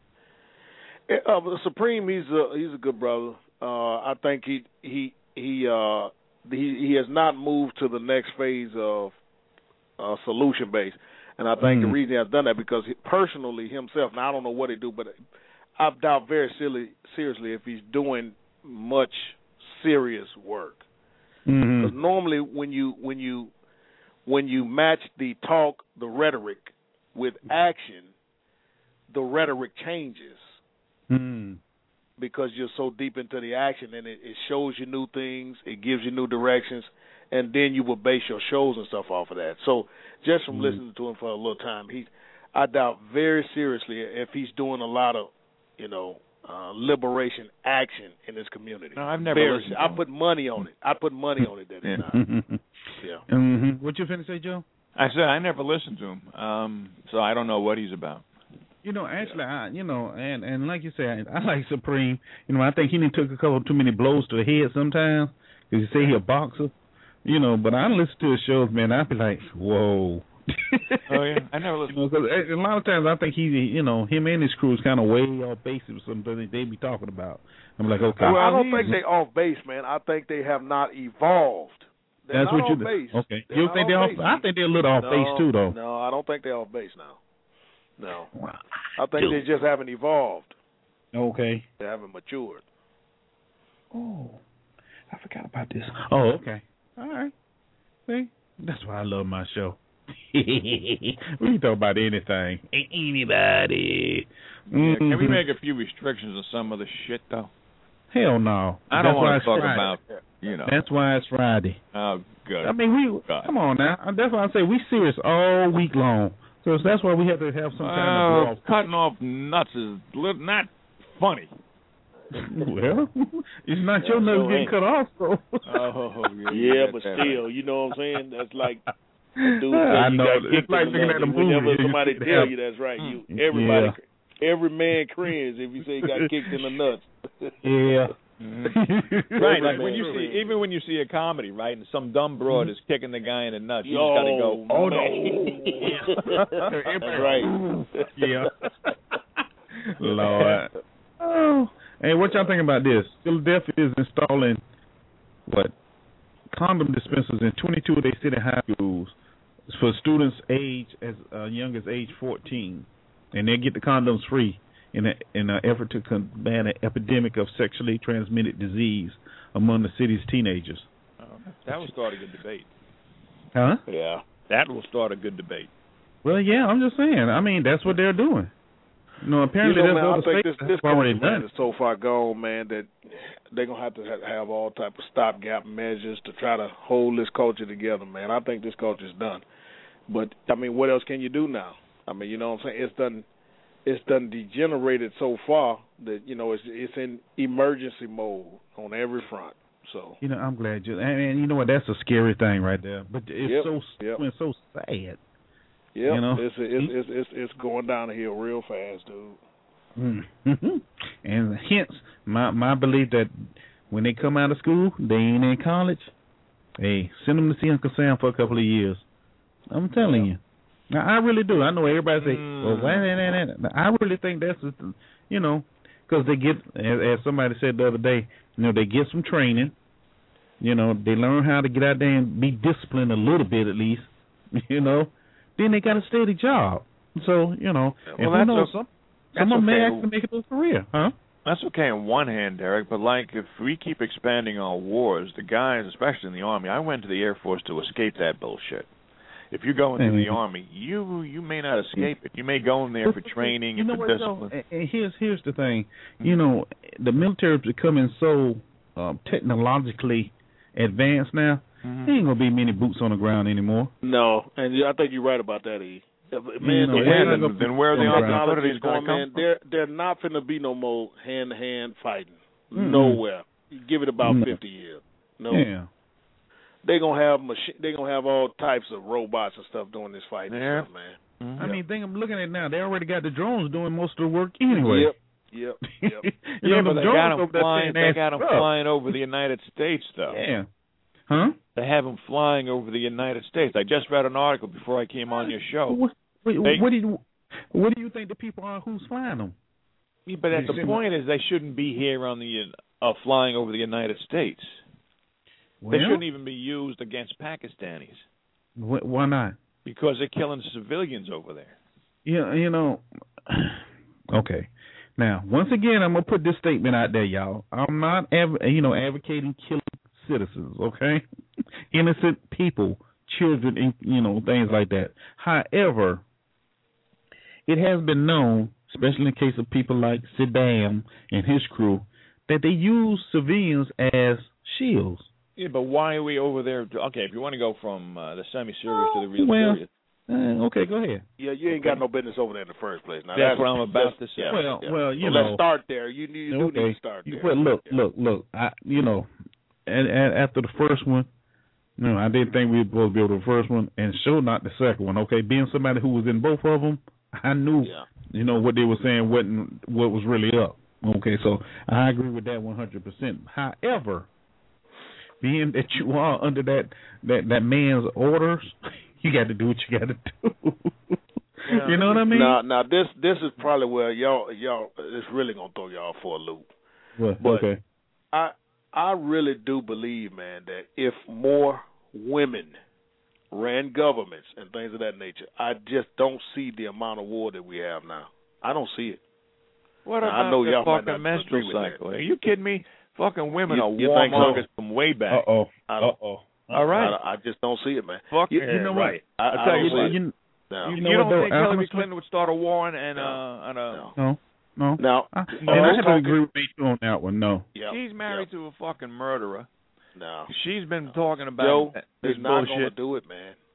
Supreme, he's a good brother. I think he has not moved to the next phase of solution based, and I think the reason he has done that because personally himself. Now I don't know what he do, but I doubt very seriously if he's doing much serious work. Because normally when you match the talk, the rhetoric with action, the rhetoric changes. Because you're so deep into the action, and it shows you new things, it gives you new directions, and then you will base your shows and stuff off of that. So just from listening to him for a little time, I doubt very seriously if he's doing a lot of, liberation action in his community. No, I've never listened to him. I put money on it. That he's not. Yeah. What you finna say, Joe? I said I never listened to him, so I don't know what he's about. Actually, and like you said, I like Supreme. I think he took a couple too many blows to the head sometimes because you say he a boxer. But I listen to his shows, man. I be like, whoa. Oh yeah, I never listened. Because a lot of times I think him and his crew is kind of way off base with something they be talking about. I'm like, okay. Well, I don't think they off base, man. I think they have not evolved. That's what you base. Okay. You think they're off? I think they're a little off base too, though. No, I don't think they're off base now. No, I think they just haven't evolved. Okay. They haven't matured. Oh, I forgot about this. Oh, okay. All right. See, that's why I love my show. We can talk about anything. Anybody. Yeah, can we make a few restrictions on some of the shit, though? Hell no. I don't want to talk about, That's why it's Friday. Oh, good. I mean, come on now. That's why I say we serious all week long. So that's why we have to have some kind of cutting off nuts is not funny. Well, it's not your nuts getting cut off, so. Yeah, but still, you know what I'm saying? That's like a dude I know. It's like looking at a movie. Whenever somebody tell you that's right, every man cringes if you say he got kicked in the nuts. Yeah. Right, like when you see a comedy, right, and some dumb broad is kicking the guy in the nuts, you just gotta go, oh no. That's right. Yeah. Lord. Oh. Hey, what y'all think about this? Philadelphia is installing condom dispensers in 22 of their city high schools for students age as young as age 14, and they get the condoms free in an effort to combat an epidemic of sexually transmitted disease among the city's teenagers. That will start a good debate. Huh? Yeah. That will start a good debate. Well, yeah, I'm just saying. I mean, that's what they're doing. No, apparently man, I think this country, man, is so far gone, man, that they're going to have all type of stopgap measures to try to hold this culture together, man. I think this culture's done. But, I mean, what else can you do now? I mean, you know what I'm saying? It's done degenerated so far that, you know, it's in emergency mode on every front. So, you know, I'm glad you, and you know what, that's a scary thing right there. But it's it's so sad. Yeah, you know? it's going down the hill real fast, dude. Mm-hmm. And hence my belief that when they come out of school, they ain't in college. Hey, send them to see Uncle Sam for a couple of years. I'm telling you. Now, I really do. I know everybody say, "Well, why?" I really think that's, you know, because they get, as somebody said the other day, you know, they get some training. You know, they learn how to get out there and be disciplined a little bit at least. You know. Then they got a steady job. So, you know, and who knows, some of them may actually make it to a career, huh? That's okay on one hand, Derek, but like if we keep expanding our wars, the guys, especially in the Army, I went to the Air Force to escape that bullshit. If you go into the Army, you may not escape it. You may go in there for training and for discipline. And here's the thing. You know, the military is becoming so technologically advanced now. There ain't gonna be many boots on the ground anymore. No, and I think you're right about that, E. Man, then where are the opportunities going, man? They're not going to be no more hand-to-hand fighting. Nowhere. You give it about 50 years. No. Yeah. They're gonna have all types of robots and stuff doing this fighting stuff, man. Mm-hmm. I mean, I'm looking at it now. They already got the drones doing most of the work anyway. Yep. But they got them flying. They got them flying over the United States, though. Yeah. Huh? They have them flying over the United States. I just read an article before I came on your show. What do you think the people are who's flying them? Yeah, but the point is they shouldn't be here on the flying over the United States. Well, they shouldn't even be used against Pakistanis. Why not? Because they're killing civilians over there. Yeah, you know. Okay. Now, once again, I'm gonna put this statement out there, y'all. I'm not, advocating killing citizens. Okay, innocent people, children, and things like that. However, it has been known, especially in the case of people like Saddam and his crew, that they use civilians as shields. Yeah, but why are we over there? Okay, if you want to go from the semi-serious to the real serious. Okay, go ahead. Yeah, you ain't got no business over there in the first place. Now, that's what I'm about to say. Well, let's start there. You do need to start there. Well, look. And after the first one, I didn't think we were supposed to be able to the first one, and sure not the second one. Okay, being somebody who was in both of them, I knew, what they were saying wasn't what was really up. Okay, so I agree with that 100%. However, being that you are under that man's orders, you got to do what you got to do. You know what I mean? Now this is probably where y'all it's really gonna throw y'all for a loop. But okay. I really do believe, man, that if more women ran governments and things of that nature, I just don't see the amount of war that we have now. I don't see it. What about the fucking menstrual cycle? Are you kidding me? Fucking women are warmongers from way back. Uh-oh. All right. I just don't see it, man. You know right. What? I tell you, you don't think Hillary Clinton would start a war No. Now, I have to agree with you on that one. No. She's married to a fucking murderer. No. She's been talking about Joe this is not bullshit. going to do it, man.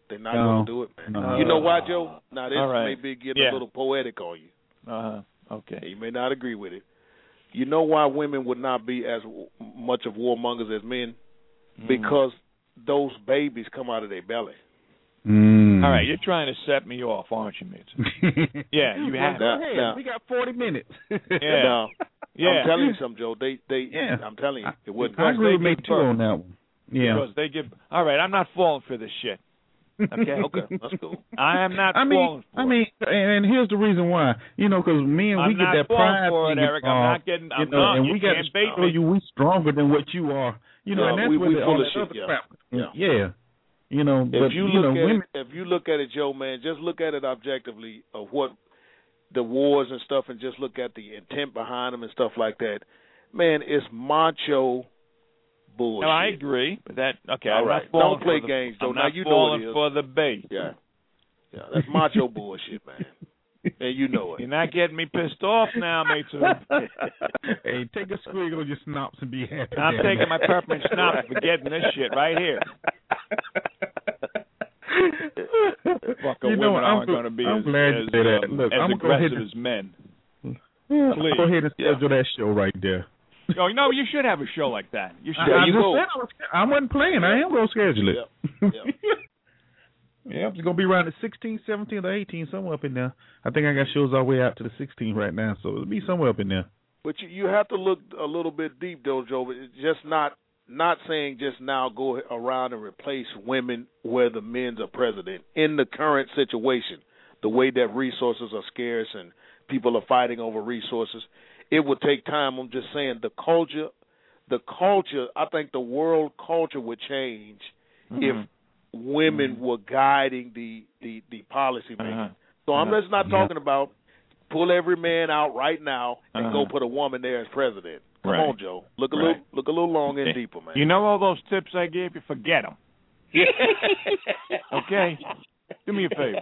They're not going to do it, man. You know why, Joe? Now, this may be getting a little poetic on you. Okay. You may not agree with it. You know why women would not be as much of warmongers as men? Because those babies come out of their belly. All right, you're trying to set me off, aren't you, Mitch? Yeah, you have. Now, we got 40 minutes. Yeah. I'm telling you something, Joe. I'm telling you, it wouldn't. I agree with me too on that one. Yeah. Because they give. All right, I'm not falling for this shit. Okay, that's cool. I am not falling for it. And here's the reason why. You know, because me and we get that pride for it, Eric. I'm not getting. I'm not. And you we got to show you we stronger than what you are. You know, and that's we where full of shit. Crap. Yeah. You know, if you look at it, Joe, man, just look at it objectively of what the wars and stuff, and just look at the intent behind them and stuff like that. Man, it's macho bullshit. No, I agree, but that okay. All right, don't play games, Joe. I'm now not you know falling it is. for the bait. Yeah, that's macho bullshit, man. And you know it. You're not getting me pissed off now, mate. Hey, take a swig on your snops and be happy. I'm taking my peppermint schnapps for getting this shit right here. Fucking women aren't going to be as aggressive as men. Please. Go ahead and schedule that show right there. Oh, you should have a show like that. You should. I wasn't playing. I am going to schedule it. Yep. Yeah, it's going to be around the 16th, 17th, or 18th, somewhere up in there. I think I got shows all the way out to the 16th right now, so it'll be somewhere up in there. But you have to look a little bit deep, though, Joe. But it's just not saying just now go around and replace women where the men's are president. In the current situation, the way that resources are scarce and people are fighting over resources, it would take time. I'm just saying the culture, I think the world culture would change if women were guiding the policy making. So I'm just not talking about pull every man out right now and go put a woman there as president. Come on, Joe. Look a little longer and deeper, man. You know all those tips I gave you? Forget them. Okay? Do me a favor.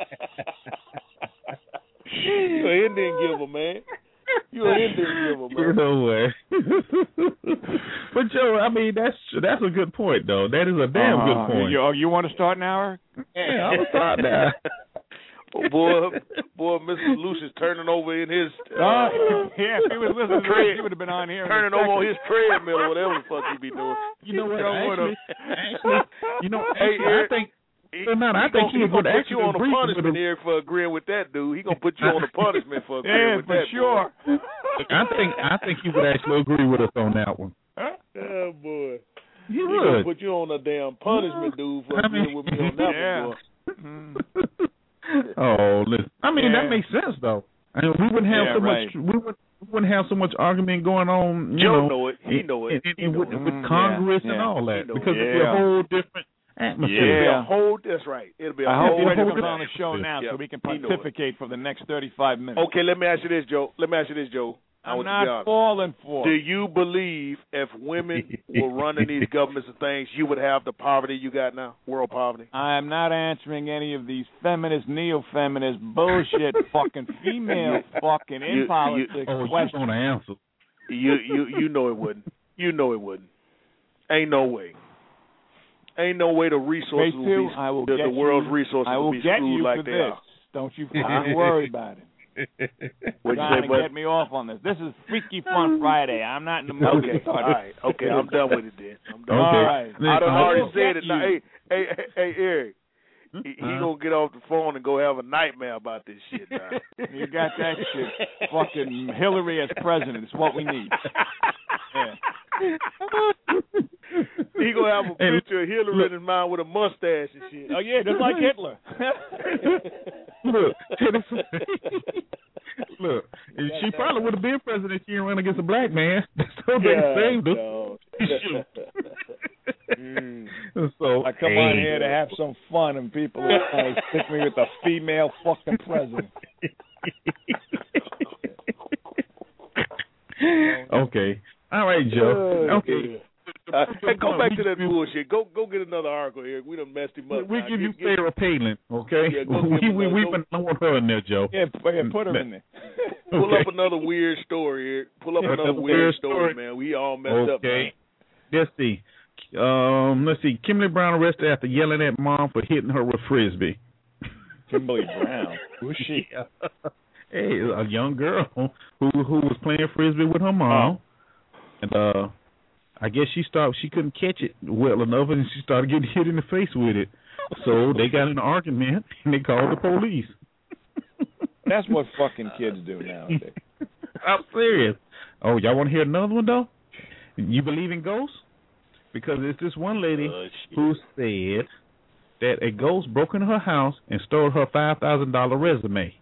You're an Indian giver, man. You're an Indian giver, man. No way. But Joe, I mean, that's a good point, though. That is a damn good point. You want to start now, Eric? Yeah, I'm gonna start now. Boy, Mr. Lucius turning over in his if he was listening to this, he would have been on here. Turning over on his treadmill or whatever the fuck he be doing. You know what? Actually, I think. I think he would put you on a punishment, Eric, for agreeing with that dude. He gonna put you on a punishment for agreeing with that. Yeah, for sure. I think he would actually agree with us on that one. Oh boy, he would gonna put you on a damn punishment, dude, for agreeing with me on that one, boy. Oh, listen. I mean, that makes sense though. I mean, we wouldn't have so much. We wouldn't have so much argument going on. Joe know it. He know it. With Congress and all that, because it's a whole different atmosphere. That's right. It'll be a I whole hope different comes on the show now so we can pontificate for the next 35 minutes. Okay, let me ask you this, Joe. I'm not falling for it. Do you believe if women were running these governments and things, you would have the poverty you got now, world poverty? I am not answering any of these feminist, neo-feminist bullshit fucking female fucking in politics questions. You want to answer. You know it wouldn't. You know it wouldn't. Ain't no way. Ain't no way the resources will be, the world's resources will be screwed like they are. Don't you fucking worry about it. Trying to get me off on this. This is Freaky Fun Friday. I'm not in the mood to start. All right. Okay, I'm done with it then. All right. I done already said it. Now, hey, Eric. He gonna get off the phone and go have a nightmare about this shit now. You got that shit. Fucking Hillary as president is what we need. Yeah. He gonna have a picture of Hillary in his mind with a mustache and shit. Oh yeah, just like Hitler. Look, she probably would have been president if she didn't run against a black man. So they saved her. So I come on here to have some fun, and people are trying to stick me with a female fucking president. Okay. All right, Joe. Okay. Hey, go back to that bullshit. Go get another article here. We done messed him up. We give you Sarah Palin, okay? Yeah, we've been throwing her in there, Joe. Yeah, put her in there. Pull up another weird story here. Pull up another weird story, man. We all messed up, man. Let's see. let's see. Kimberly Brown arrested after yelling at mom for hitting her with frisbee. Kimberly Brown. Who's she? Hey, a young girl who was playing frisbee with her mom, and I guess she couldn't catch it well enough, and she started getting hit in the face with it. So they got in an argument and they called the police. That's what fucking kids do nowadays. I'm serious. Oh, y'all want to hear another one though? You believe in ghosts? Because it's this one lady who said that a ghost broke into her house and stole her $5,000 resume.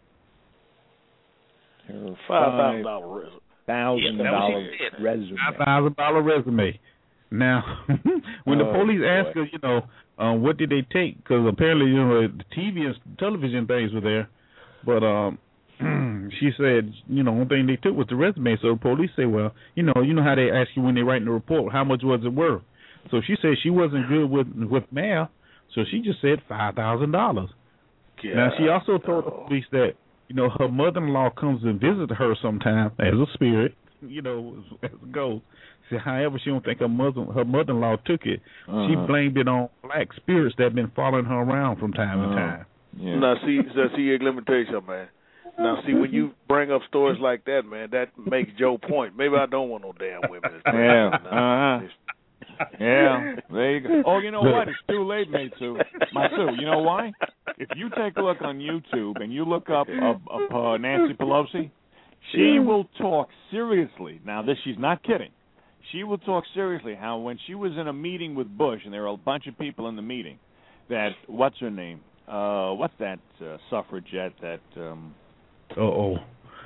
Her $5,000 resume. $5,000 resume. Now, when the police asked her, what did they take? Because apparently, the TV and television things were there, but she said, one thing they took was the resume. So the police say, well, you know how they ask you when they write in the report, how much was it worth? So she said she wasn't good with math, so she just said $5,000. Now she also told the police that her mother-in-law comes and visits her sometime as a spirit, as a ghost. However, she don't think her mother-in-law took it. She blamed it on black spirits that have been following her around from time to time. Yeah. Now, see, let me tell you something, man. Now, see, when you bring up stories like that, man, that makes Joe point. Maybe I don't want no damn women. Yeah, there you go. Oh, you know what? It's too late, mate, Sue. My Sue, you know why? If you take a look on YouTube and you look up Nancy Pelosi, she will talk seriously. Now, she's not kidding. She will talk seriously how when she was in a meeting with Bush, and there were a bunch of people in the meeting, that, what's her name? What's that suffragette that... Who?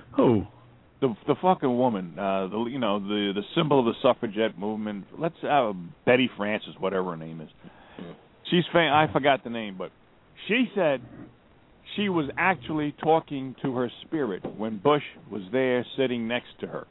The fucking woman, the symbol of the suffragette movement. Let's Betty Francis, whatever her name is. She's I forgot the name, but she said she was actually talking to her spirit when Bush was there sitting next to her.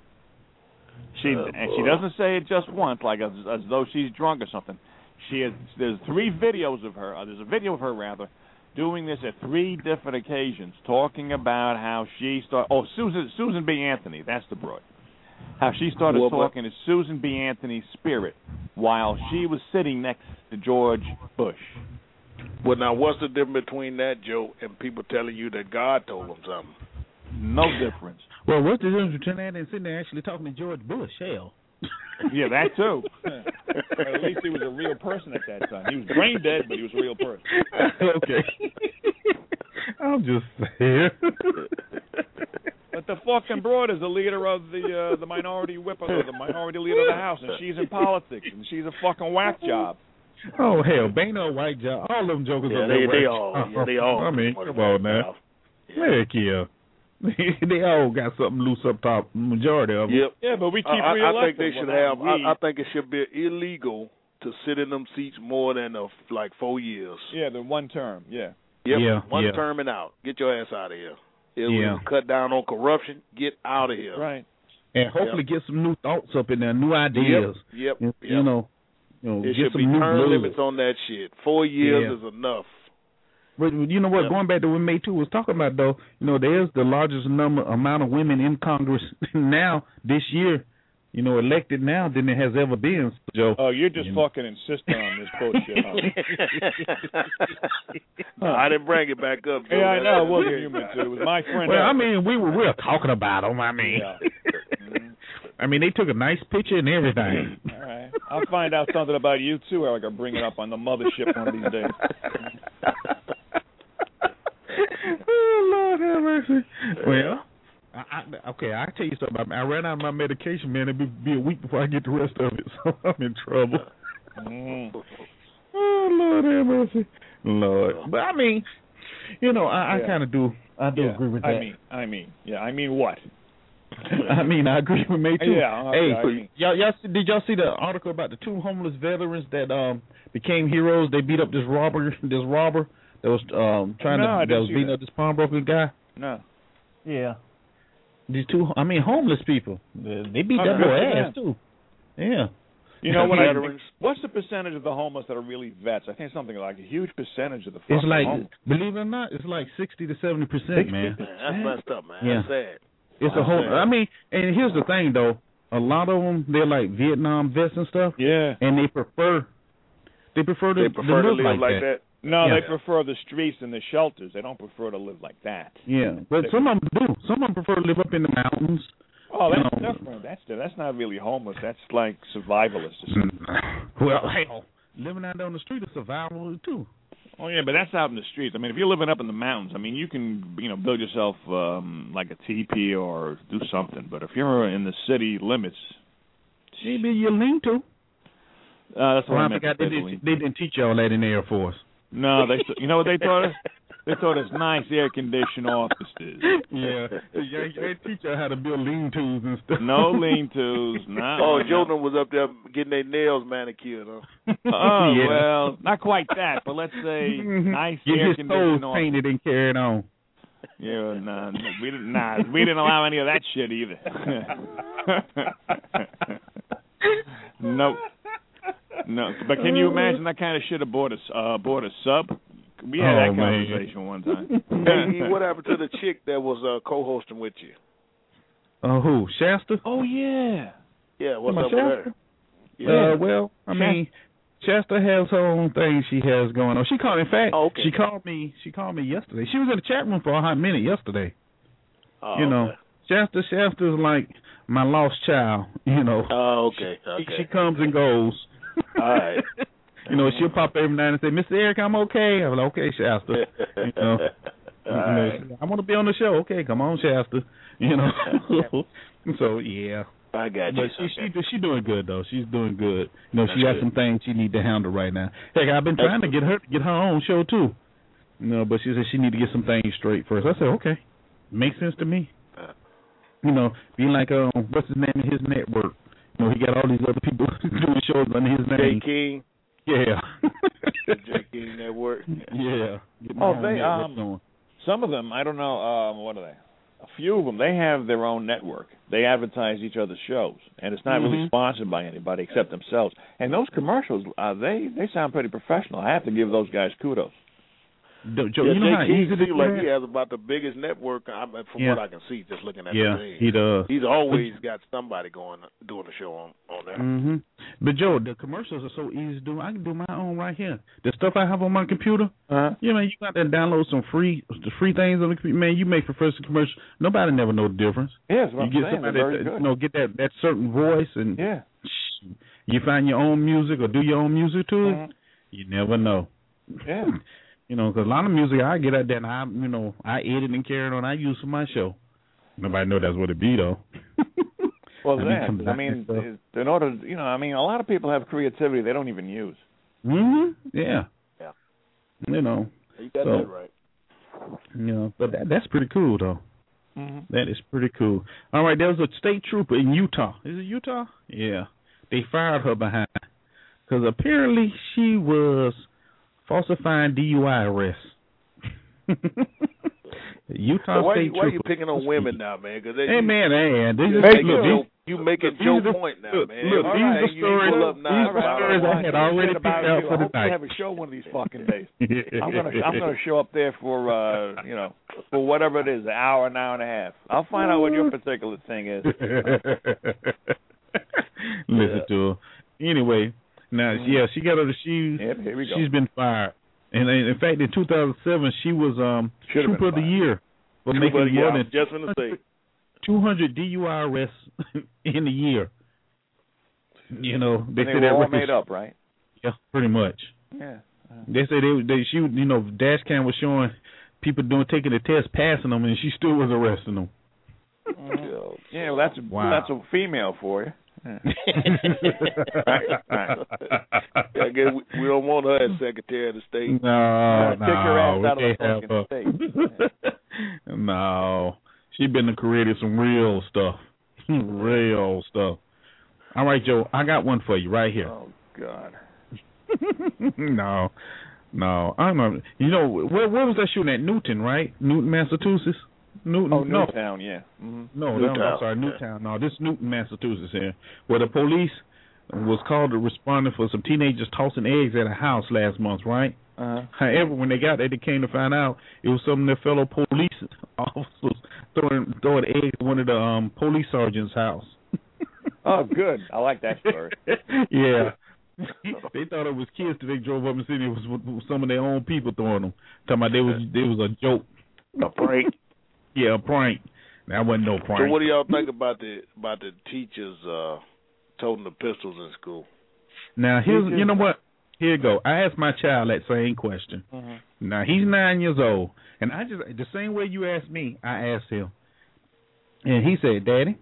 And she doesn't say it just once, like as though she's drunk or something. There's 3 videos of her. There's a video of her rather. Doing this at 3 different occasions, talking about how she started. Oh, Susan B. Anthony, that's the broad. How she started talking to Susan B. Anthony's spirit while she was sitting next to George Bush. Well, now, what's the difference between that, Joe, and people telling you that God told them something? No difference. Well, what's the difference between that and sitting there actually talking to George Bush? Hell. Yeah, that too. Or at least he was a real person at that time. He was brain dead, but he was a real person. Okay. I'm just saying. But the fucking broad is the leader of the minority whip, or the minority leader of the House, and she's in politics, and she's a fucking whack job. Oh hell, Boehner, white job, all of them jokers are they all. I mean, come on now. Heck yeah. They all got something loose up top, majority of them. Yep. Yeah, but we keep I think they should have. I think it should be illegal to sit in them seats more than 4 years. Yeah, the one term. Yeah. Yep. Yeah. One term and out. Get your ass out of here. It will cut down on corruption. Get out of here. Right. And hopefully get some new thoughts up in there, new ideas. Yep. You it get should some be new term blood. limits on that shit. 4 years is enough. But you know what? Going back to what May 2 was talking about, though, there's the largest amount of women in Congress now this year, elected now than there has ever been, Joe. Oh, you're just fucking insisting on this bullshit, huh? No, I didn't bring it back up, Joe. Yeah, I know. It wasn't human, too. It was my friend. Well, I mean, we were talking about them. I mean, I mean, they took a nice picture and everything. All right. I'll find out something about you, too, or I can bring it up on the mothership one of these days. Oh, Lord have mercy. Well, I tell you something. I ran out of my medication, man. It'll be a week before I get the rest of it, so I'm in trouble. Oh, Lord have mercy. Lord. But, I mean, I kind of do. I do agree with that. I mean what? I mean, I agree with me, too. Yeah. Hey, did y'all see the article about the 2 homeless veterans that became heroes? They beat up this robber that was beating up this pawnbroker guy. No. Yeah. These 2, homeless people. They beat that boy ass too. Yeah. You know what's the percentage of the homeless that are really vets? I think it's something like a huge percentage of the fucking homeless. Believe it or not, it's like 60 to 70%, man. That's messed up, man. Yeah. That's sad. It's a whole. I mean, and here's the thing though. a lot of them, they're like Vietnam vets and stuff. Yeah. And they prefer to live like that. No, yeah. they prefer the streets and the shelters. They don't prefer to live like that. Yeah, but some of them do. Some of them prefer to live up in the mountains. Oh, that's different. That's not really homeless. That's like survivalist or something. Well, hell, living out there on the street is survival too. Oh yeah, but that's out in the streets. I mean, if you're living up in the mountains, I mean, you can build yourself like a teepee or do something. But if you're in the city limits, maybe you lean to. That's what I meant. They didn't teach y'all that in the Air Force. No, you know what they taught us? They taught us nice air-conditioned offices. Yeah, they teach you how to build lean-tos and stuff. No lean-tos. Jordan was up there getting their nails manicured, huh? Oh, yeah. well, not quite that, but let's say nice air-conditioned offices. Painted and carried on. Yeah, we didn't allow any of that shit either. Nope. No, but can you imagine that kind of shit aboard a sub? We had that conversation one time. Hey, what happened to the chick that was co-hosting with you? Who? Shasta? Oh yeah. Yeah, what's up with her? Yeah. Well, I mean, Shasta has her own thing she has going on. She called. In fact, she called me. She called me yesterday. She was in the chat room for a hot minute yesterday. Oh, Shasta is like my lost child. Oh, okay. She comes and goes. All right. She'll pop every now and then and say, Mr. Eric, I'm okay. I'm like, okay, Shasta. I want to be on the show. Okay, come on, Shasta. So, yeah. I got you. But she's doing good, though. She's doing good. She got some things she need to handle right now. Heck, I've been trying to get her own show, too. But she said she need to get some things straight first. I said, okay. Makes sense to me. Be like, what's his name in his network? He got all these other people doing shows under his name. Jay King. Yeah. Jay King Network. Yeah. Some of them, I don't know, what are they? A few of them, they have their own network. They advertise each other's shows, and it's not really sponsored by anybody except themselves. And those commercials, they sound pretty professional. I have to give those guys kudos. Joe, Jay King seems like he has about the biggest network from what I can see, just looking at the thing. He does. He's always got somebody doing the show on there. Mm-hmm. But Joe, the commercials are so easy to do. I can do my own right here. The stuff I have on my computer. You got to download some free things on the computer. Man, you make professional commercials. Nobody never know the difference. Yeah, that's what you get somebody that get that certain voice, and you find your own music or do your own music to it. You never know. Yeah. Because a lot of music I get out there and I edit and carry it on. I use for my show. Nobody know that's what it be, though. Well, in order, a lot of people have creativity they don't even use. Yeah. Yeah. You got that right. But that's pretty cool, though. That is pretty cool. All right, there was a state trooper in Utah. Is it Utah? Yeah. They fired her behind because apparently she was falsifying DUI arrests. Utah State Why are you picking on women now, man? Cause hey, man, you making Joe point now, man. Look, these are the stories I had already picked out for the night. We have a show one of these fucking days. I'm gonna show up there for for whatever it is, an hour and a half. I'll find out what your particular thing is. Listen to her. Anyway. Now, she got her. Here we go. She's been fired, and in fact, in 2007, she was Trooper of the Year for making more than 200 DUI arrests in a year. They were all made up, right? Yeah, pretty much. Yeah. They say she dash cam was showing people taking the test, passing them, and she still was arresting them. Yeah, well, that's a female for you. Right. I guess we don't want her as Secretary of the State. No, kick her ass out of the state. No, she been created some real stuff. Real stuff. All right, Joe, I got one for you right here. Oh God. No, I don't know. Where was that shooting at? Newton, right? Newton, Massachusetts. Newtown, yeah. Mm-hmm. I'm sorry, Newtown. No, this Newton, Massachusetts here, where the police was called to respond for some teenagers tossing eggs at a house last month, right? However, when they got there, they came to find out it was some of their fellow police officers throwing eggs at one of the police sergeant's house. Oh, good. I like that story. Yeah. They thought it was kids till they drove up and said it was some of their own people throwing them. Talking about it was a joke. A prank. Yeah, a prank. That wasn't no prank. So what do y'all think about the teachers toting the pistols in school? Now, you know what? Here you go. I asked my child that same question. Mm-hmm. Now, he's 9 years old. And the same way you asked me, I asked him. And he said, Daddy,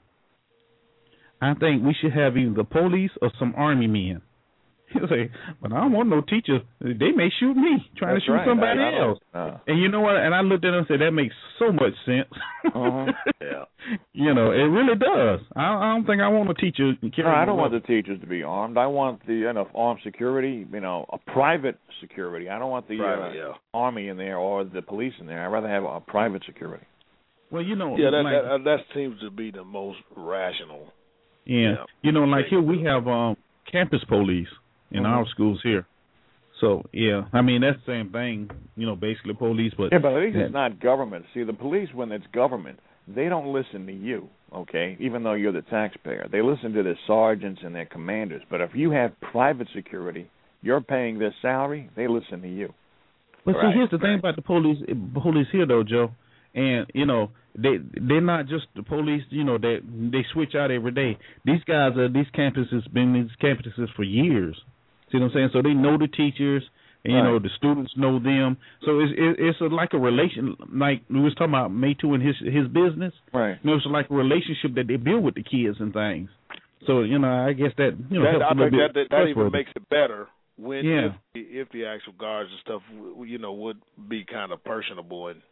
I think we should have either the police or some army men. He'll say, but I don't want no teacher. They may shoot me, trying to shoot somebody else. And you know what? And I looked at him and said, that makes so much sense. Yeah. You know, it really does. I don't think I want a teacher. No, I don't want the teachers to be armed. I want the armed security, a private security. I don't want the army in there or the police in there. I'd rather have a private security. Well, that seems to be the most rational. Yeah. Like here we have campus police in our schools here. So, yeah, I mean, that's the same thing, basically police. But yeah, but at least it's not government. See, the police, when it's government, they don't listen to you, okay, even though you're the taxpayer. They listen to their sergeants and their commanders. But if you have private security, you're paying their salary, they listen to you. Well, see, here's the thing about the police here, though, Joe. And, they're not just the police, they switch out every day. These guys these campuses for years. See what I'm saying? So they know the teachers, and, the students know them. So it's like a relation, like we was talking about Maytu and his business. Right. It's like a relationship that they build with the kids and things. So, I guess that, I think that even makes it better when if the actual guards and stuff, would be kind of personable and,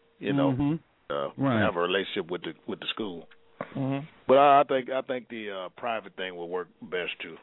have a relationship with the school. Mm-hmm. But I think the private thing will work best too.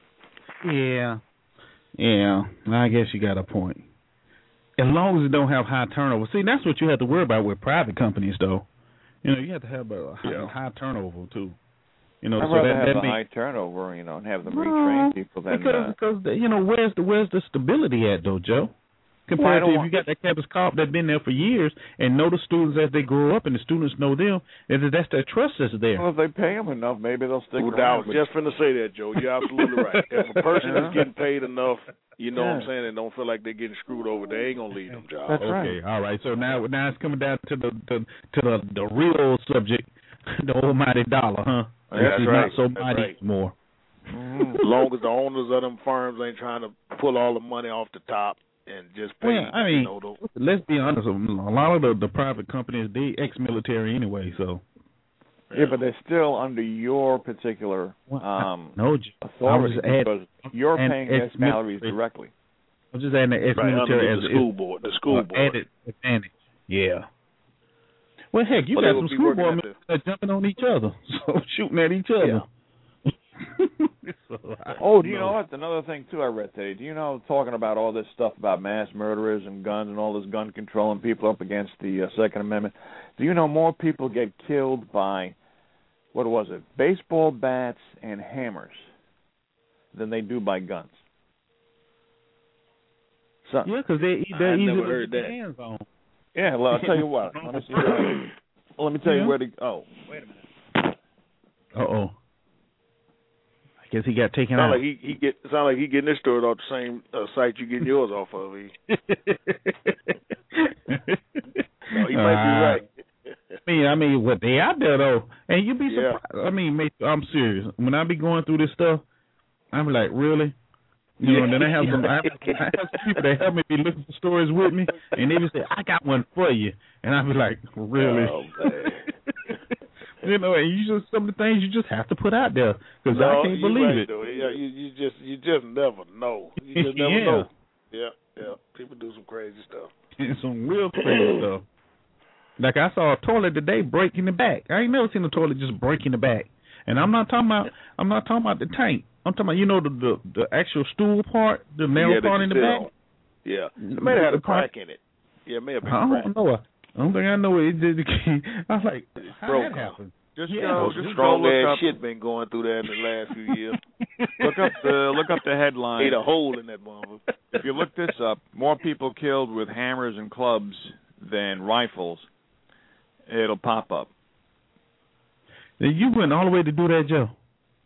Yeah, I guess you got a point. As long as it don't have high turnover. See, that's what you have to worry about with private companies, though. You have to have a high turnover too. I'd rather have a high turnover, and have them retrain people than because where's the stability at, though, Joe? Compared to if you got that campus cop that's been there for years and know the students as they grow up and the students know them, that's their trust that's there. Well, if they pay them enough, maybe they'll stick around. I was just finna say that, Joe. You're absolutely right. If a person is getting paid enough, what I'm saying, and don't feel like they're getting screwed over, they ain't gonna leave them jobs. That's right. Okay, all right. So now it's coming down to the real subject, the almighty dollar, huh? That's it's right. not so mighty anymore. As long as the owners of them firms ain't trying to pull all the money off the top and just pay. Well, I mean, let's be honest. A lot of the private companies, they ex-military anyway, so. Yeah, but they're still under your particular authority because you're paying their salaries directly. I'm just adding the ex-military as the school board. The school board. Added advantage. Yeah. Well, heck, you got some school board members that jumping on each other, so shooting at each other. Yeah. Do you know what? Another thing, too, I read today. Do you know, talking about all this stuff about mass murderers and guns and all this gun control and people up against the Second Amendment, do you know more people get killed by, baseball bats and hammers than they do by guns? Yeah, because they're easy to get hands on. Yeah, well, I'll tell you what. Let me see. Let me tell you where to go. Oh, wait a minute. Uh-oh. I guess he got taken out. Sound like he getting this story off the same site you getting yours off of. He might be right. I mean, what they out there though, and you'd be surprised. I mean, mate, I'm serious. When I be going through this stuff, I'm like, really? And then I have some people that help me be looking for stories with me, and they just say, I got one for you, and I be like, really? Oh, man. And some of the things you just have to put out there because I can't believe it. Though. Yeah, you just never know. You just never know. Yeah. People do some crazy stuff. Some real crazy stuff. Like I saw a toilet today breaking the back. I ain't never seen a toilet just breaking the back. And I'm not talking about the tank. I'm talking about the actual stool part, the narrow part in the back. Yeah, it may have had a crack in it. Yeah, it may have been a crack. I don't think I know it. I was like, how that happened? Just strong ass shit been going through that in the last few years. Look up the headline. Ate a hole in that motherfucker. If you look this up, more people killed with hammers and clubs than rifles. It'll pop up. You went all the way to do that, Joe?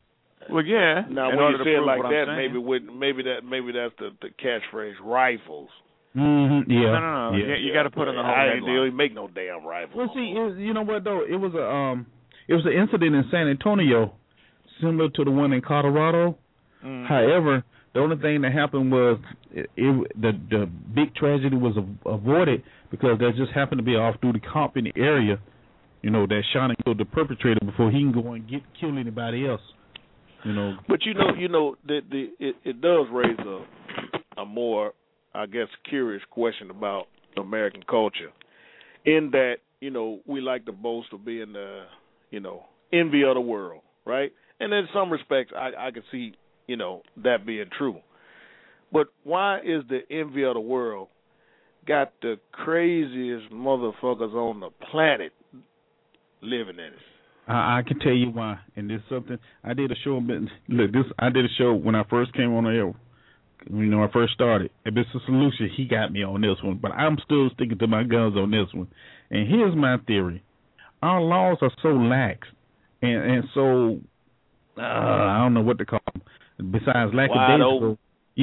Well, yeah. Now, when you say it like that, maybe that's the catchphrase, rifles. Mm-hmm. Yeah. No. Yeah. You got to put in the whole I headline. ain't make no damn rifles. Well, see, you know what though? It was an incident in San Antonio, similar to the one in Colorado. Mm. However, the only thing that happened was the big tragedy was avoided because there just happened to be an off-duty cop in the area, that shot and killed the perpetrator before he can go and kill anybody else. But it does raise a more, I guess, curious question about American culture, in that we like to boast of being the envy of the world, right? And in some respects, I can see that being true. But why is the envy of the world got the craziest motherfuckers on the planet living in it? I can tell you why, and there's something I did a show. I did a show when I first came on the air. I first started. And Mr. Solution, he got me on this one, but I'm still sticking to my guns on this one. And here's my theory: our laws are so lax, and so I don't know what to call them. Besides lackadaisical,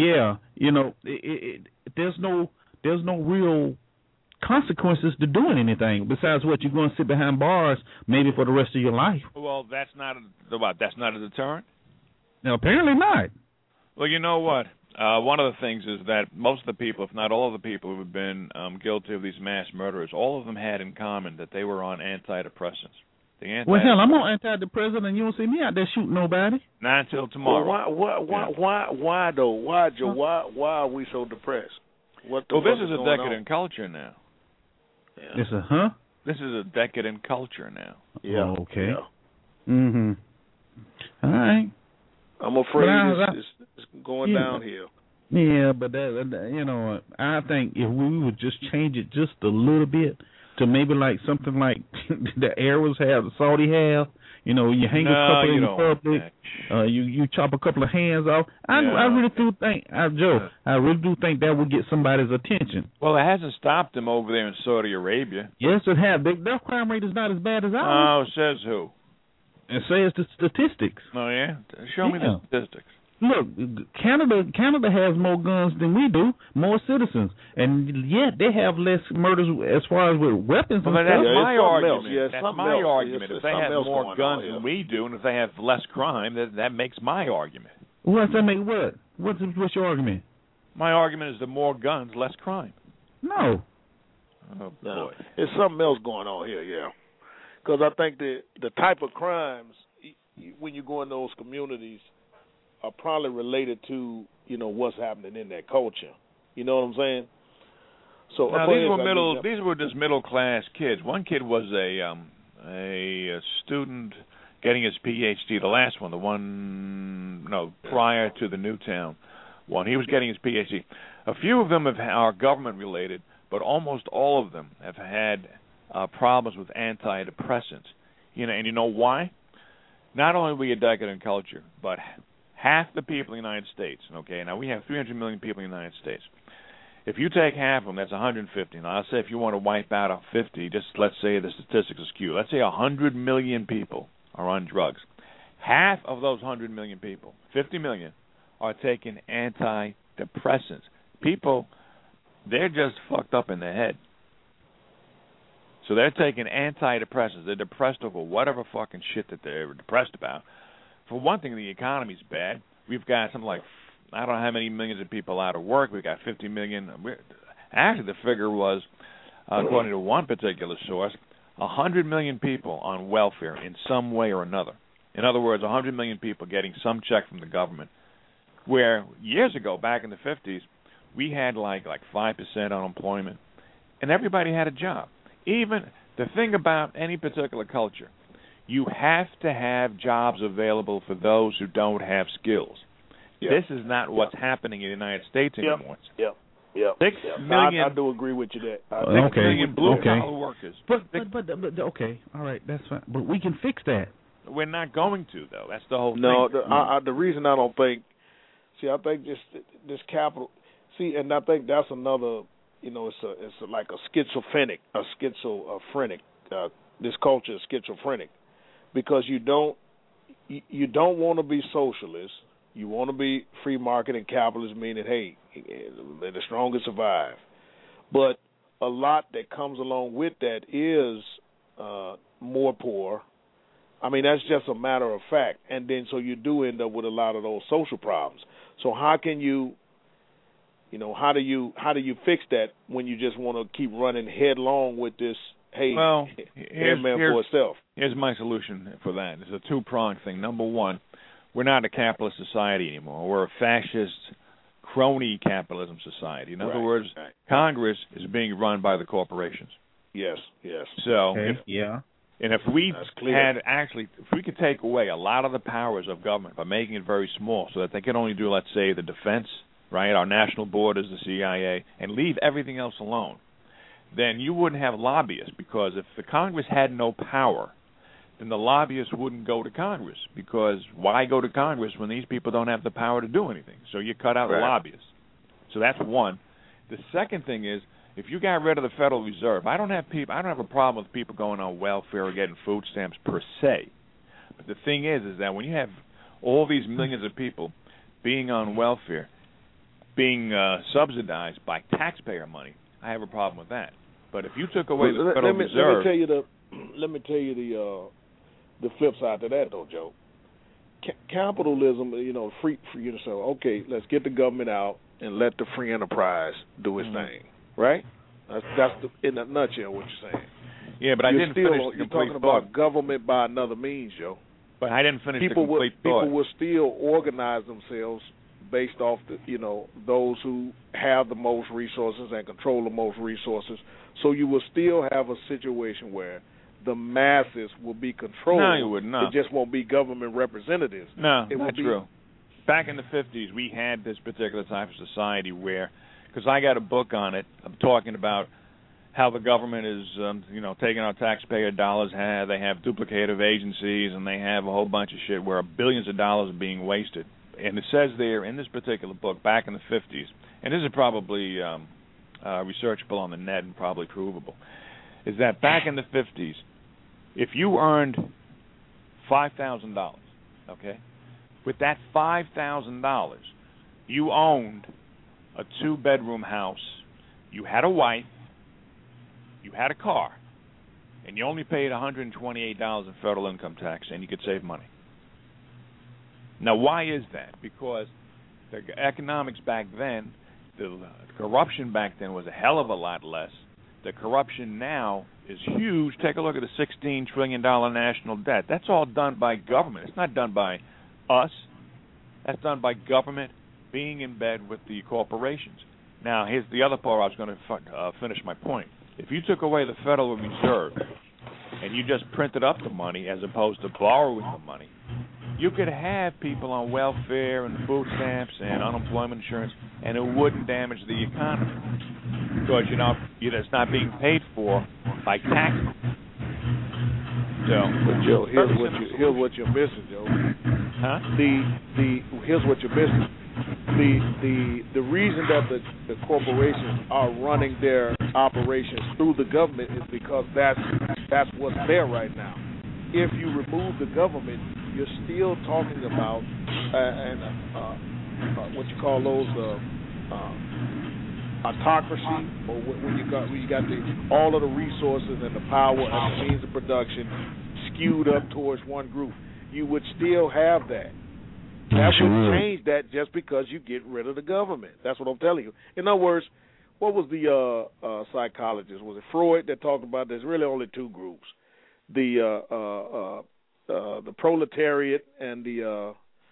there's no real consequences to doing anything. Besides what you're going to sit behind bars maybe for the rest of your life. Well, that's not a deterrent. No, apparently not. Well, you know what? One of the things is that most of the people, if not all of the people who have been guilty of these mass murderers, all of them had in common that they were on antidepressants. Well, hell, I'm on antidepressant, and you don't see me out there shooting nobody. Not until tomorrow. Well, why though? Why, Joe? Why are we so depressed? Well, this is a decadent culture now. Yeah. This is a decadent culture now. Yeah. Oh, okay. Yeah. Mm-hmm. All right. I'm afraid it's going downhill. Yeah, but that, I think if we would just change it just a little bit to maybe like something like the Arabs have, the Saudi have. You hang a couple in public. You chop a couple of hands off. I really do think, Joe. I really do think that would get somebody's attention. Well, it hasn't stopped them over there in Saudi Arabia. Yes, it has. Their crime rate is not as bad as ours. Oh, says who? It says the statistics. Oh yeah, show me the statistics. Look, Canada has more guns than we do, more citizens, and yet they have less murders as far as with weapons. Well, and that's stuff. my argument. Yeah, that's my argument. If they have more guns than we do, and if they have less crime, that makes my argument. What's that make? What? What's your argument? My argument is the more guns, less crime. No. Oh boy, no. There's something else going on here. Yeah, because I think the type of crimes when you go in those communities are probably related to what's happening in that culture. You know what I'm saying? So now, these were just middle class kids. One kid was a student getting his PhD. The last one, prior to the Newtown one, he was getting his PhD. A few of them are government related, but almost all of them have had problems with antidepressants. And you know why? Not only are we a decadent culture, but half the people in the United States, okay, now we have 300 million people in the United States. If you take half of them, that's 150. Now, let's say if you want to wipe out 50, just let's say the statistics are skewed. Let's say 100 million people are on drugs. Half of those 100 million people, 50 million, are taking antidepressants. People, they're just fucked up in the head. So they're taking antidepressants. They're depressed over whatever fucking shit that they're depressed about. For one thing, the economy's bad. We've got something like, I don't know how many millions of people out of work. We've got 50 million. Actually, the figure was, according to one particular source, 100 million people on welfare in some way or another. In other words, 100 million people getting some check from the government. Where years ago, back in the 50s, we had like 5% unemployment, and everybody had a job. Even the thing about any particular culture, you have to have jobs available for those who don't have skills. Yep. This is not what's happening in the United States anymore. Yep. 6 million. I do agree with you there. 6 million blue-collar workers. But okay, all right, that's fine. But we can fix that. We're not going to, though. That's the whole thing. No, the reason I don't think. See, I think this capital. See, and I think that's another. It's like a schizophrenic. This culture is schizophrenic, because you don't. you don't want to be socialist. You want to be free market and capitalist, meaning, hey, let the strongest survive. But a lot that comes along with that is more poor. I mean, that's just a matter of fact. And then so you do end up with a lot of those social problems. So how can you, how do you fix that when you just want to keep running headlong with this, hey, man for itself? Here's my solution for that. It's a two-pronged thing. Number one, we're not a capitalist society anymore. We're a fascist crony capitalism society. In other words, Congress is being run by the corporations. Yes. So, and if we if we could take away a lot of the powers of government by making it very small so that they can only do, let's say, the defense, right, our national borders, the CIA, and leave everything else alone, then you wouldn't have lobbyists, because if the Congress had no power, then the lobbyists wouldn't go to Congress, because why go to Congress when these people don't have the power to do anything? So you cut out the lobbyists. So that's one. The second thing is, if you got rid of the Federal Reserve, I don't have a problem with people going on welfare or getting food stamps per se. But the thing is that when you have all these millions of people being on welfare, being subsidized by taxpayer money, I have a problem with that. But if you took away the Federal Reserve, let me tell you the flip side to that, though, Joe. Capitalism, free you to say, okay, let's get the government out and let the free enterprise do its thing, right? That's in a nutshell what you're saying. Yeah, but I didn't finish the You're complete talking thought. about government by another means, Joe. But I didn't finish the complete thought. People will still organize themselves based off those who have the most resources and control the most resources. So you will still have a situation where the masses will be controlled. No, you wouldn't. No. It just won't be government representatives. No, not true. Back in the 50s, we had this particular type of society where, because I got a book on it, I'm talking about how the government is, taking our taxpayer dollars. They have duplicative agencies, and they have a whole bunch of shit where billions of dollars are being wasted. And it says there in this particular book, back in the 50s, and this is probably researchable on the net and probably provable, is that back in the 50s, if you earned $5,000, okay, with that $5,000, you owned a 2-bedroom house, you had a wife, you had a car, and you only paid $128 in federal income tax, and you could save money. Now, why is that? Because the economics back then, the corruption back then was a hell of a lot less. The corruption now is huge. Take a look at the $16 trillion national debt. That's all done by government. It's not done by us. That's done by government being in bed with the corporations. Now, here's the other part. I was going to finish my point. If you took away the Federal Reserve and you just printed up the money as opposed to borrowing the money, you could have people on welfare and food stamps and unemployment insurance, and it wouldn't damage the economy because it's not being paid for by taxes. So, but Joe, here's what you're missing, Joe. Huh? Here's what you're missing. The reason that the corporations are running their operations through the government is because that's what's there right now. If you remove the government, you're still talking about what you call those autocracy, or when you got all of the resources and the power and the means of production skewed up towards one group. You would still have that. That would change that just because you get rid of the government. That's what I'm telling you. In other words, what was the psychologist? Was it Freud that talked about there's really only two groups: the proletariat and the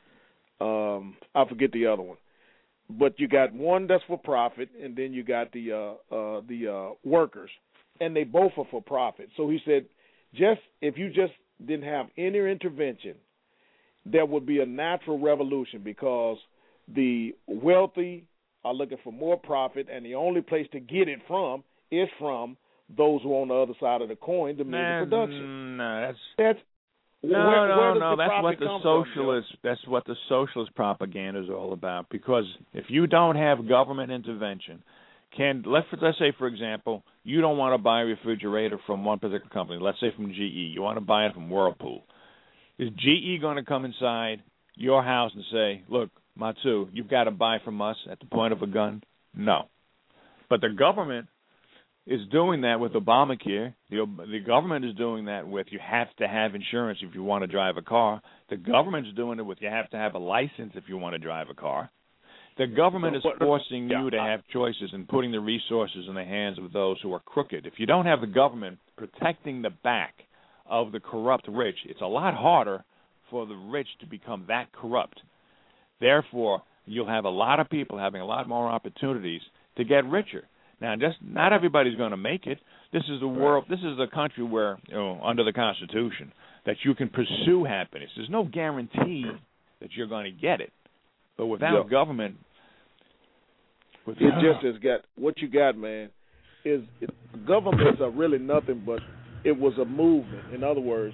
I forget the other one. But you got one that's for profit, and then you got the workers, and they both are for profit. So he said, if you just didn't have any intervention, there would be a natural revolution because the wealthy are looking for more profit, and the only place to get it from is from those who are on the other side of the coin, the means of production. No, that's what the socialist. That's what the socialist propaganda is all about. Because if you don't have government intervention, let's say, for example, you don't want to buy a refrigerator from one particular company. Let's say from GE. You want to buy it from Whirlpool. Is GE going to come inside your house and say, look, Matsu, you've got to buy from us at the point of a gun? No. But the government is doing that with Obamacare. The government is doing that with you have to have insurance if you want to drive a car. The government is doing it with you have to have a license if you want to drive a car. The government is forcing you to have choices and putting the resources in the hands of those who are crooked. If you don't have the government protecting the back of the corrupt rich, it's a lot harder for the rich to become that corrupt. Therefore, you'll have a lot of people having a lot more opportunities to get richer. Now, just not everybody's going to make it. This is a world. This is a country where, under the Constitution, that you can pursue happiness. There's no guarantee that you're going to get it. But without government, it just has got what you got, man. Governments are really nothing but it was a movement. In other words,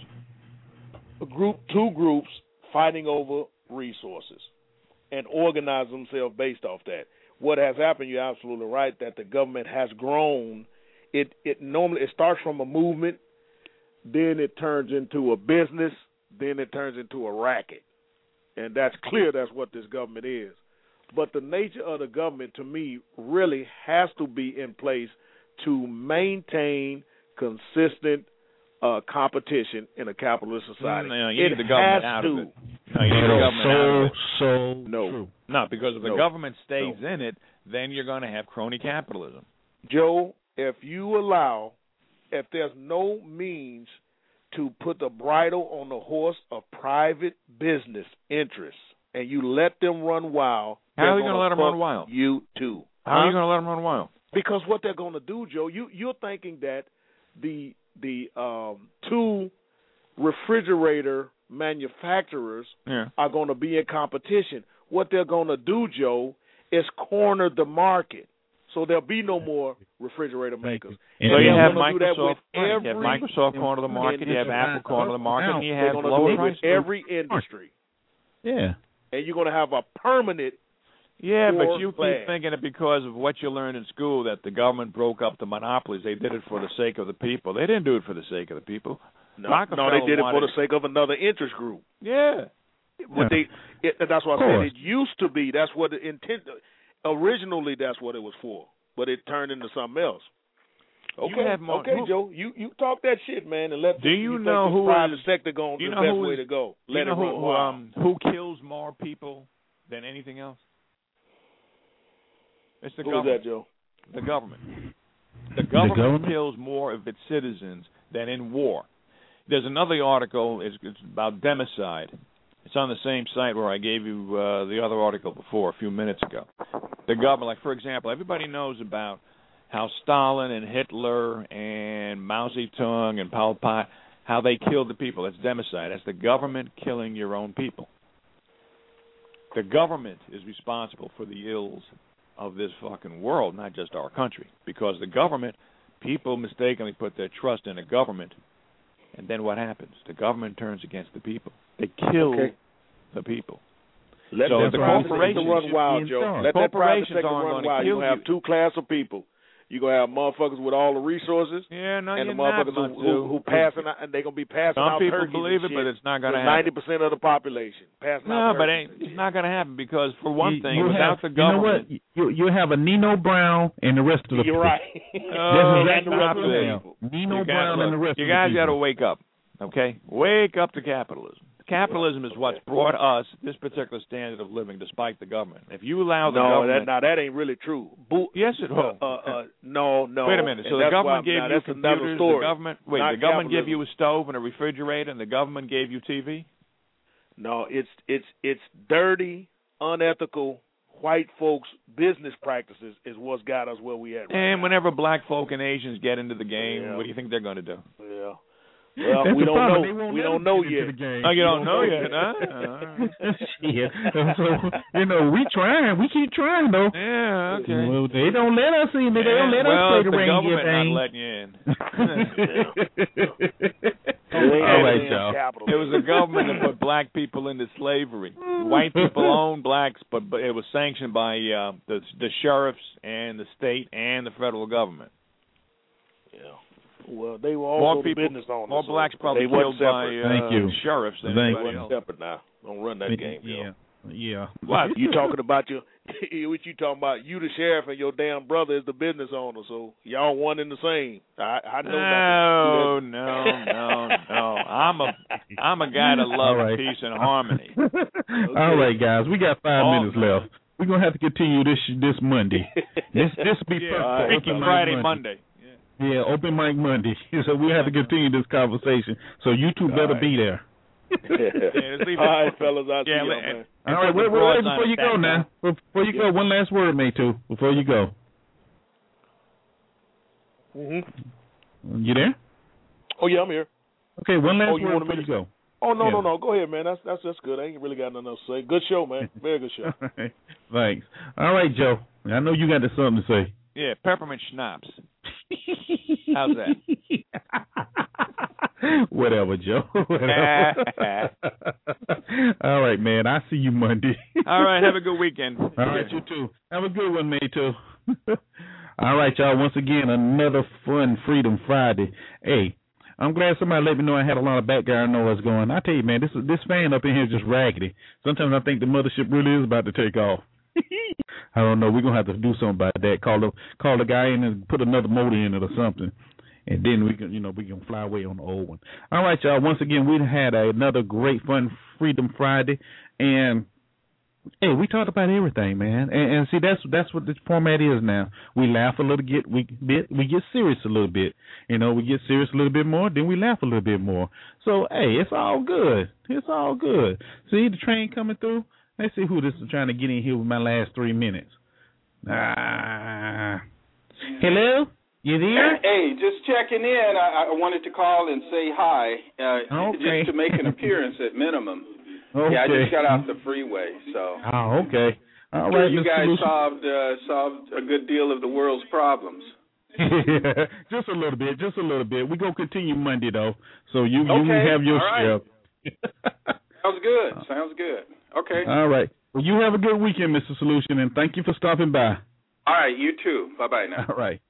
two groups fighting over resources and organize themselves based off that. What has happened, you're absolutely right, that the government has grown. It normally starts from a movement, then it turns into a business, then it turns into a racket. And that's clear that's what this government is. But the nature of the government, to me, really has to be in place to maintain consistent competition in a capitalist society. No, you need the government out of it. No, you need the government out of it. True. No, because if the government stays in it, then you're going to have crony capitalism. Joe, if there's no means to put the bridle on the horse of private business interests and you let them run wild, how are you going to let them run wild? You too. How are you going to let them run wild? Because what they're going to do, Joe, you're thinking that the two refrigerator manufacturers are going to be in competition. What they're going to do, Joe, is corner the market. So there'll be no more refrigerator makers. So you have Microsoft, corner the market, you have Apple corner the market, and you have lower prices. Every industry. Yeah. And you're going to have a permanent. Yeah, but you keep thinking it because of what you learned in school that the government broke up the monopolies. They did it for the sake of the people. They didn't do it for the sake of the people. No, they did it for the sake of another interest group. Yeah. That's what I said. It used to be. That's what the intent. Originally, that's what it was for, but it turned into something else. Okay, Joe, you talk that shit, man, and let. Do you know who the private sector going? The best way to go. Let it run wild. Who kills more people than anything else? It's the government. Who is that, Joe? The government. The government kills more of its citizens than in war. There's another article. It's about democide. It's on the same site where I gave you the other article before a few minutes ago. The government, like for example, everybody knows about how Stalin and Hitler and Mao Zedong and Pol Pot, how they killed the people. That's democide. That's the government killing your own people. The government is responsible for the ills of this fucking world, not just our country. Because the government, people mistakenly put their trust in a government, and then what happens? The government turns against the people. They kill the people. Let the corporations run wild, Joe. Let that private sector run wild. You have two classes of people. You're going to have motherfuckers with all the resources and the motherfuckers who passing out, and they're going to be passing out turkeys. Some people believe it, but it's not going to happen. 90% of the population passing out turkeys. No, but it's not going to happen because, for one thing, without the government... You know what? You have a Nino Brown and the rest of the people. You're right. Nino Brown and the rest of the people. You guys got to wake up, okay? Wake up to capitalism. Capitalism is what's brought us this particular standard of living, despite the government. If you allow the government, that ain't really true. Yes, it will. No. Wait a minute. So the government gave you computers. The government gave you a stove and a refrigerator, and the government gave you TV. No, it's dirty, unethical white folks' business practices is what's got us where we at. Right and whenever black folk and Asians get into the game, what do you think they're going to do? Yeah. Well, we don't know. We don't know yet. Oh, you don't know yet, huh? So, we trying. We keep trying, though. Yeah, okay. Well, they don't let us in. They don't let us play the reindeer thing. Not letting you in. All right, y'all. It was the government that put black people into slavery. White people owned blacks, but it was sanctioned by the sheriffs and the state and the federal government. Yeah. Well, they were also the business owners. More blacks probably killed by sheriffs than anybody else. Separate now. Don't run that game, Joe. Yeah. What you talking about? What you talking about? You the sheriff and your damn brother is the business owner, so y'all one and the same. I know. No. I'm a guy that loves peace and harmony. Okay. All right, guys, we got 5 minutes left. We're gonna have to continue this Monday. This will be perfect. Friday, Monday. Yeah, open mic Monday. So we have to continue this conversation. So you two better be there. All right, fellas. I'll see you, man. All right, wait, before you go now. Before you go, one last word, Mayto, before you go. Mm-hmm. You there? Oh, yeah, I'm here. Okay, one last word before you go. Oh, no. Go ahead, man. That's good. I ain't really got nothing else to say. Good show, man. Very good show. All right. Thanks. All right, Joe. I know you got something to say. Yeah, peppermint schnapps. How's that? Whatever, Joe. Whatever. All right, man. I'll see you Monday. All right. Have a good weekend. All right, you too. Have a good one, Mayto. All right, y'all. Once again, another fun Freedom Friday. Hey, I'm glad somebody let me know I had a lot of background noise going. I tell you, man, this fan up in here is just raggedy. Sometimes I think the mothership really is about to take off. I don't know. We're gonna have to do something about that. Call the guy in and put another motor in it or something, and then we can fly away on the old one. All right, y'all. Once again, we had another great fun Freedom Friday, and hey, we talked about everything, man. And see, that's what this format is now. We laugh a little bit, we get serious a little bit. We get serious a little bit more, then we laugh a little bit more. So hey, it's all good. It's all good. See the train coming through. Let's see who this is trying to get in here with my last 3 minutes. Hello? You there? Hey, just checking in. I wanted to call and say hi, just to make an appearance at minimum. Okay. Yeah, I just got off the freeway, so. Oh, okay. All right, you guys solved a good deal of the world's problems. Yeah, just a little bit. We're going to continue Monday, though, so you have your share. Sounds good. Okay. All right. Well, you have a good weekend, Mr. Solution, and thank you for stopping by. All right, you too. Bye-bye now.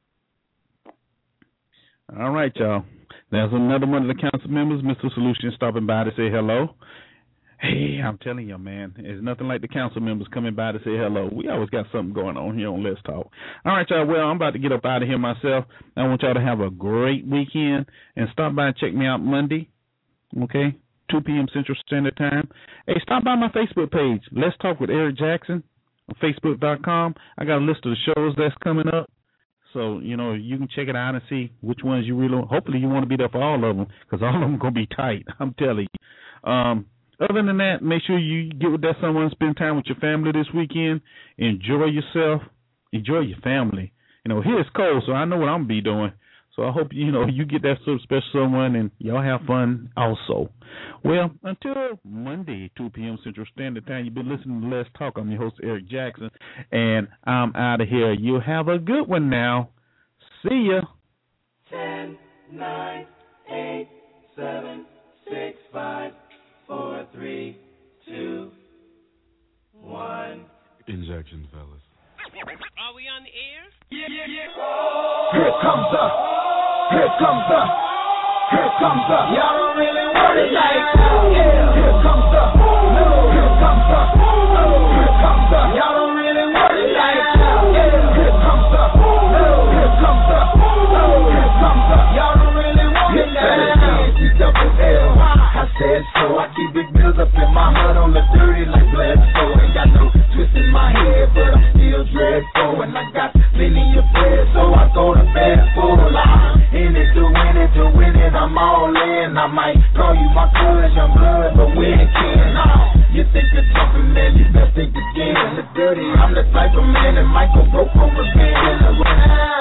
All right, y'all. There's another one of the council members, Mr. Solution, stopping by to say hello. Hey, I'm telling you, man, it's nothing like the council members coming by to say hello. We always got something going on here on Let's Talk. All right, y'all. Well, I'm about to get up out of here myself. I want y'all to have a great weekend and stop by and check me out Monday, okay, 2 p.m. Central Standard Time. Hey, stop by my Facebook page, Let's Talk with Eric Jackson, on Facebook.com. I got a list of the shows that's coming up. So, you can check it out and see which ones you really want. Hopefully you want to be there for all of them, because all of them going to be tight, I'm telling you. Other than that, make sure you get with that someone, spend time with your family this weekend. Enjoy yourself. Enjoy your family. Here it's cold, so I know what I'm going to be doing. So I hope, you get that sort of special someone and y'all have fun also. Well, until Monday, 2 p.m. Central Standard Time, you've been listening to Let's Talk. I'm your host, Eric Jackson, and I'm out of here. You have a good one now. See ya. 10, 9, 8, 7, 6, 5, 4, 3, 2, 1. Injection, fellas. Are we on the air? Yeah. Here comes up. Y'all don't really want it like that. Here comes up. Here comes up. Y'all don't really want it like that. Here comes up. Y'all don't really want it like that. I said so. I keep big bills up in my hood on the 30 like Bledsoe. Ain't got no twist in my head, but I'm still dreadful. And I got plenty of bread, so I go to bed full. In it to win it, I'm all in. I might call you my cousin, young blood, but we ain't kin. You think you're jumping, man, you best think again. The dirty, I'm the type of man that might go broke for revenge.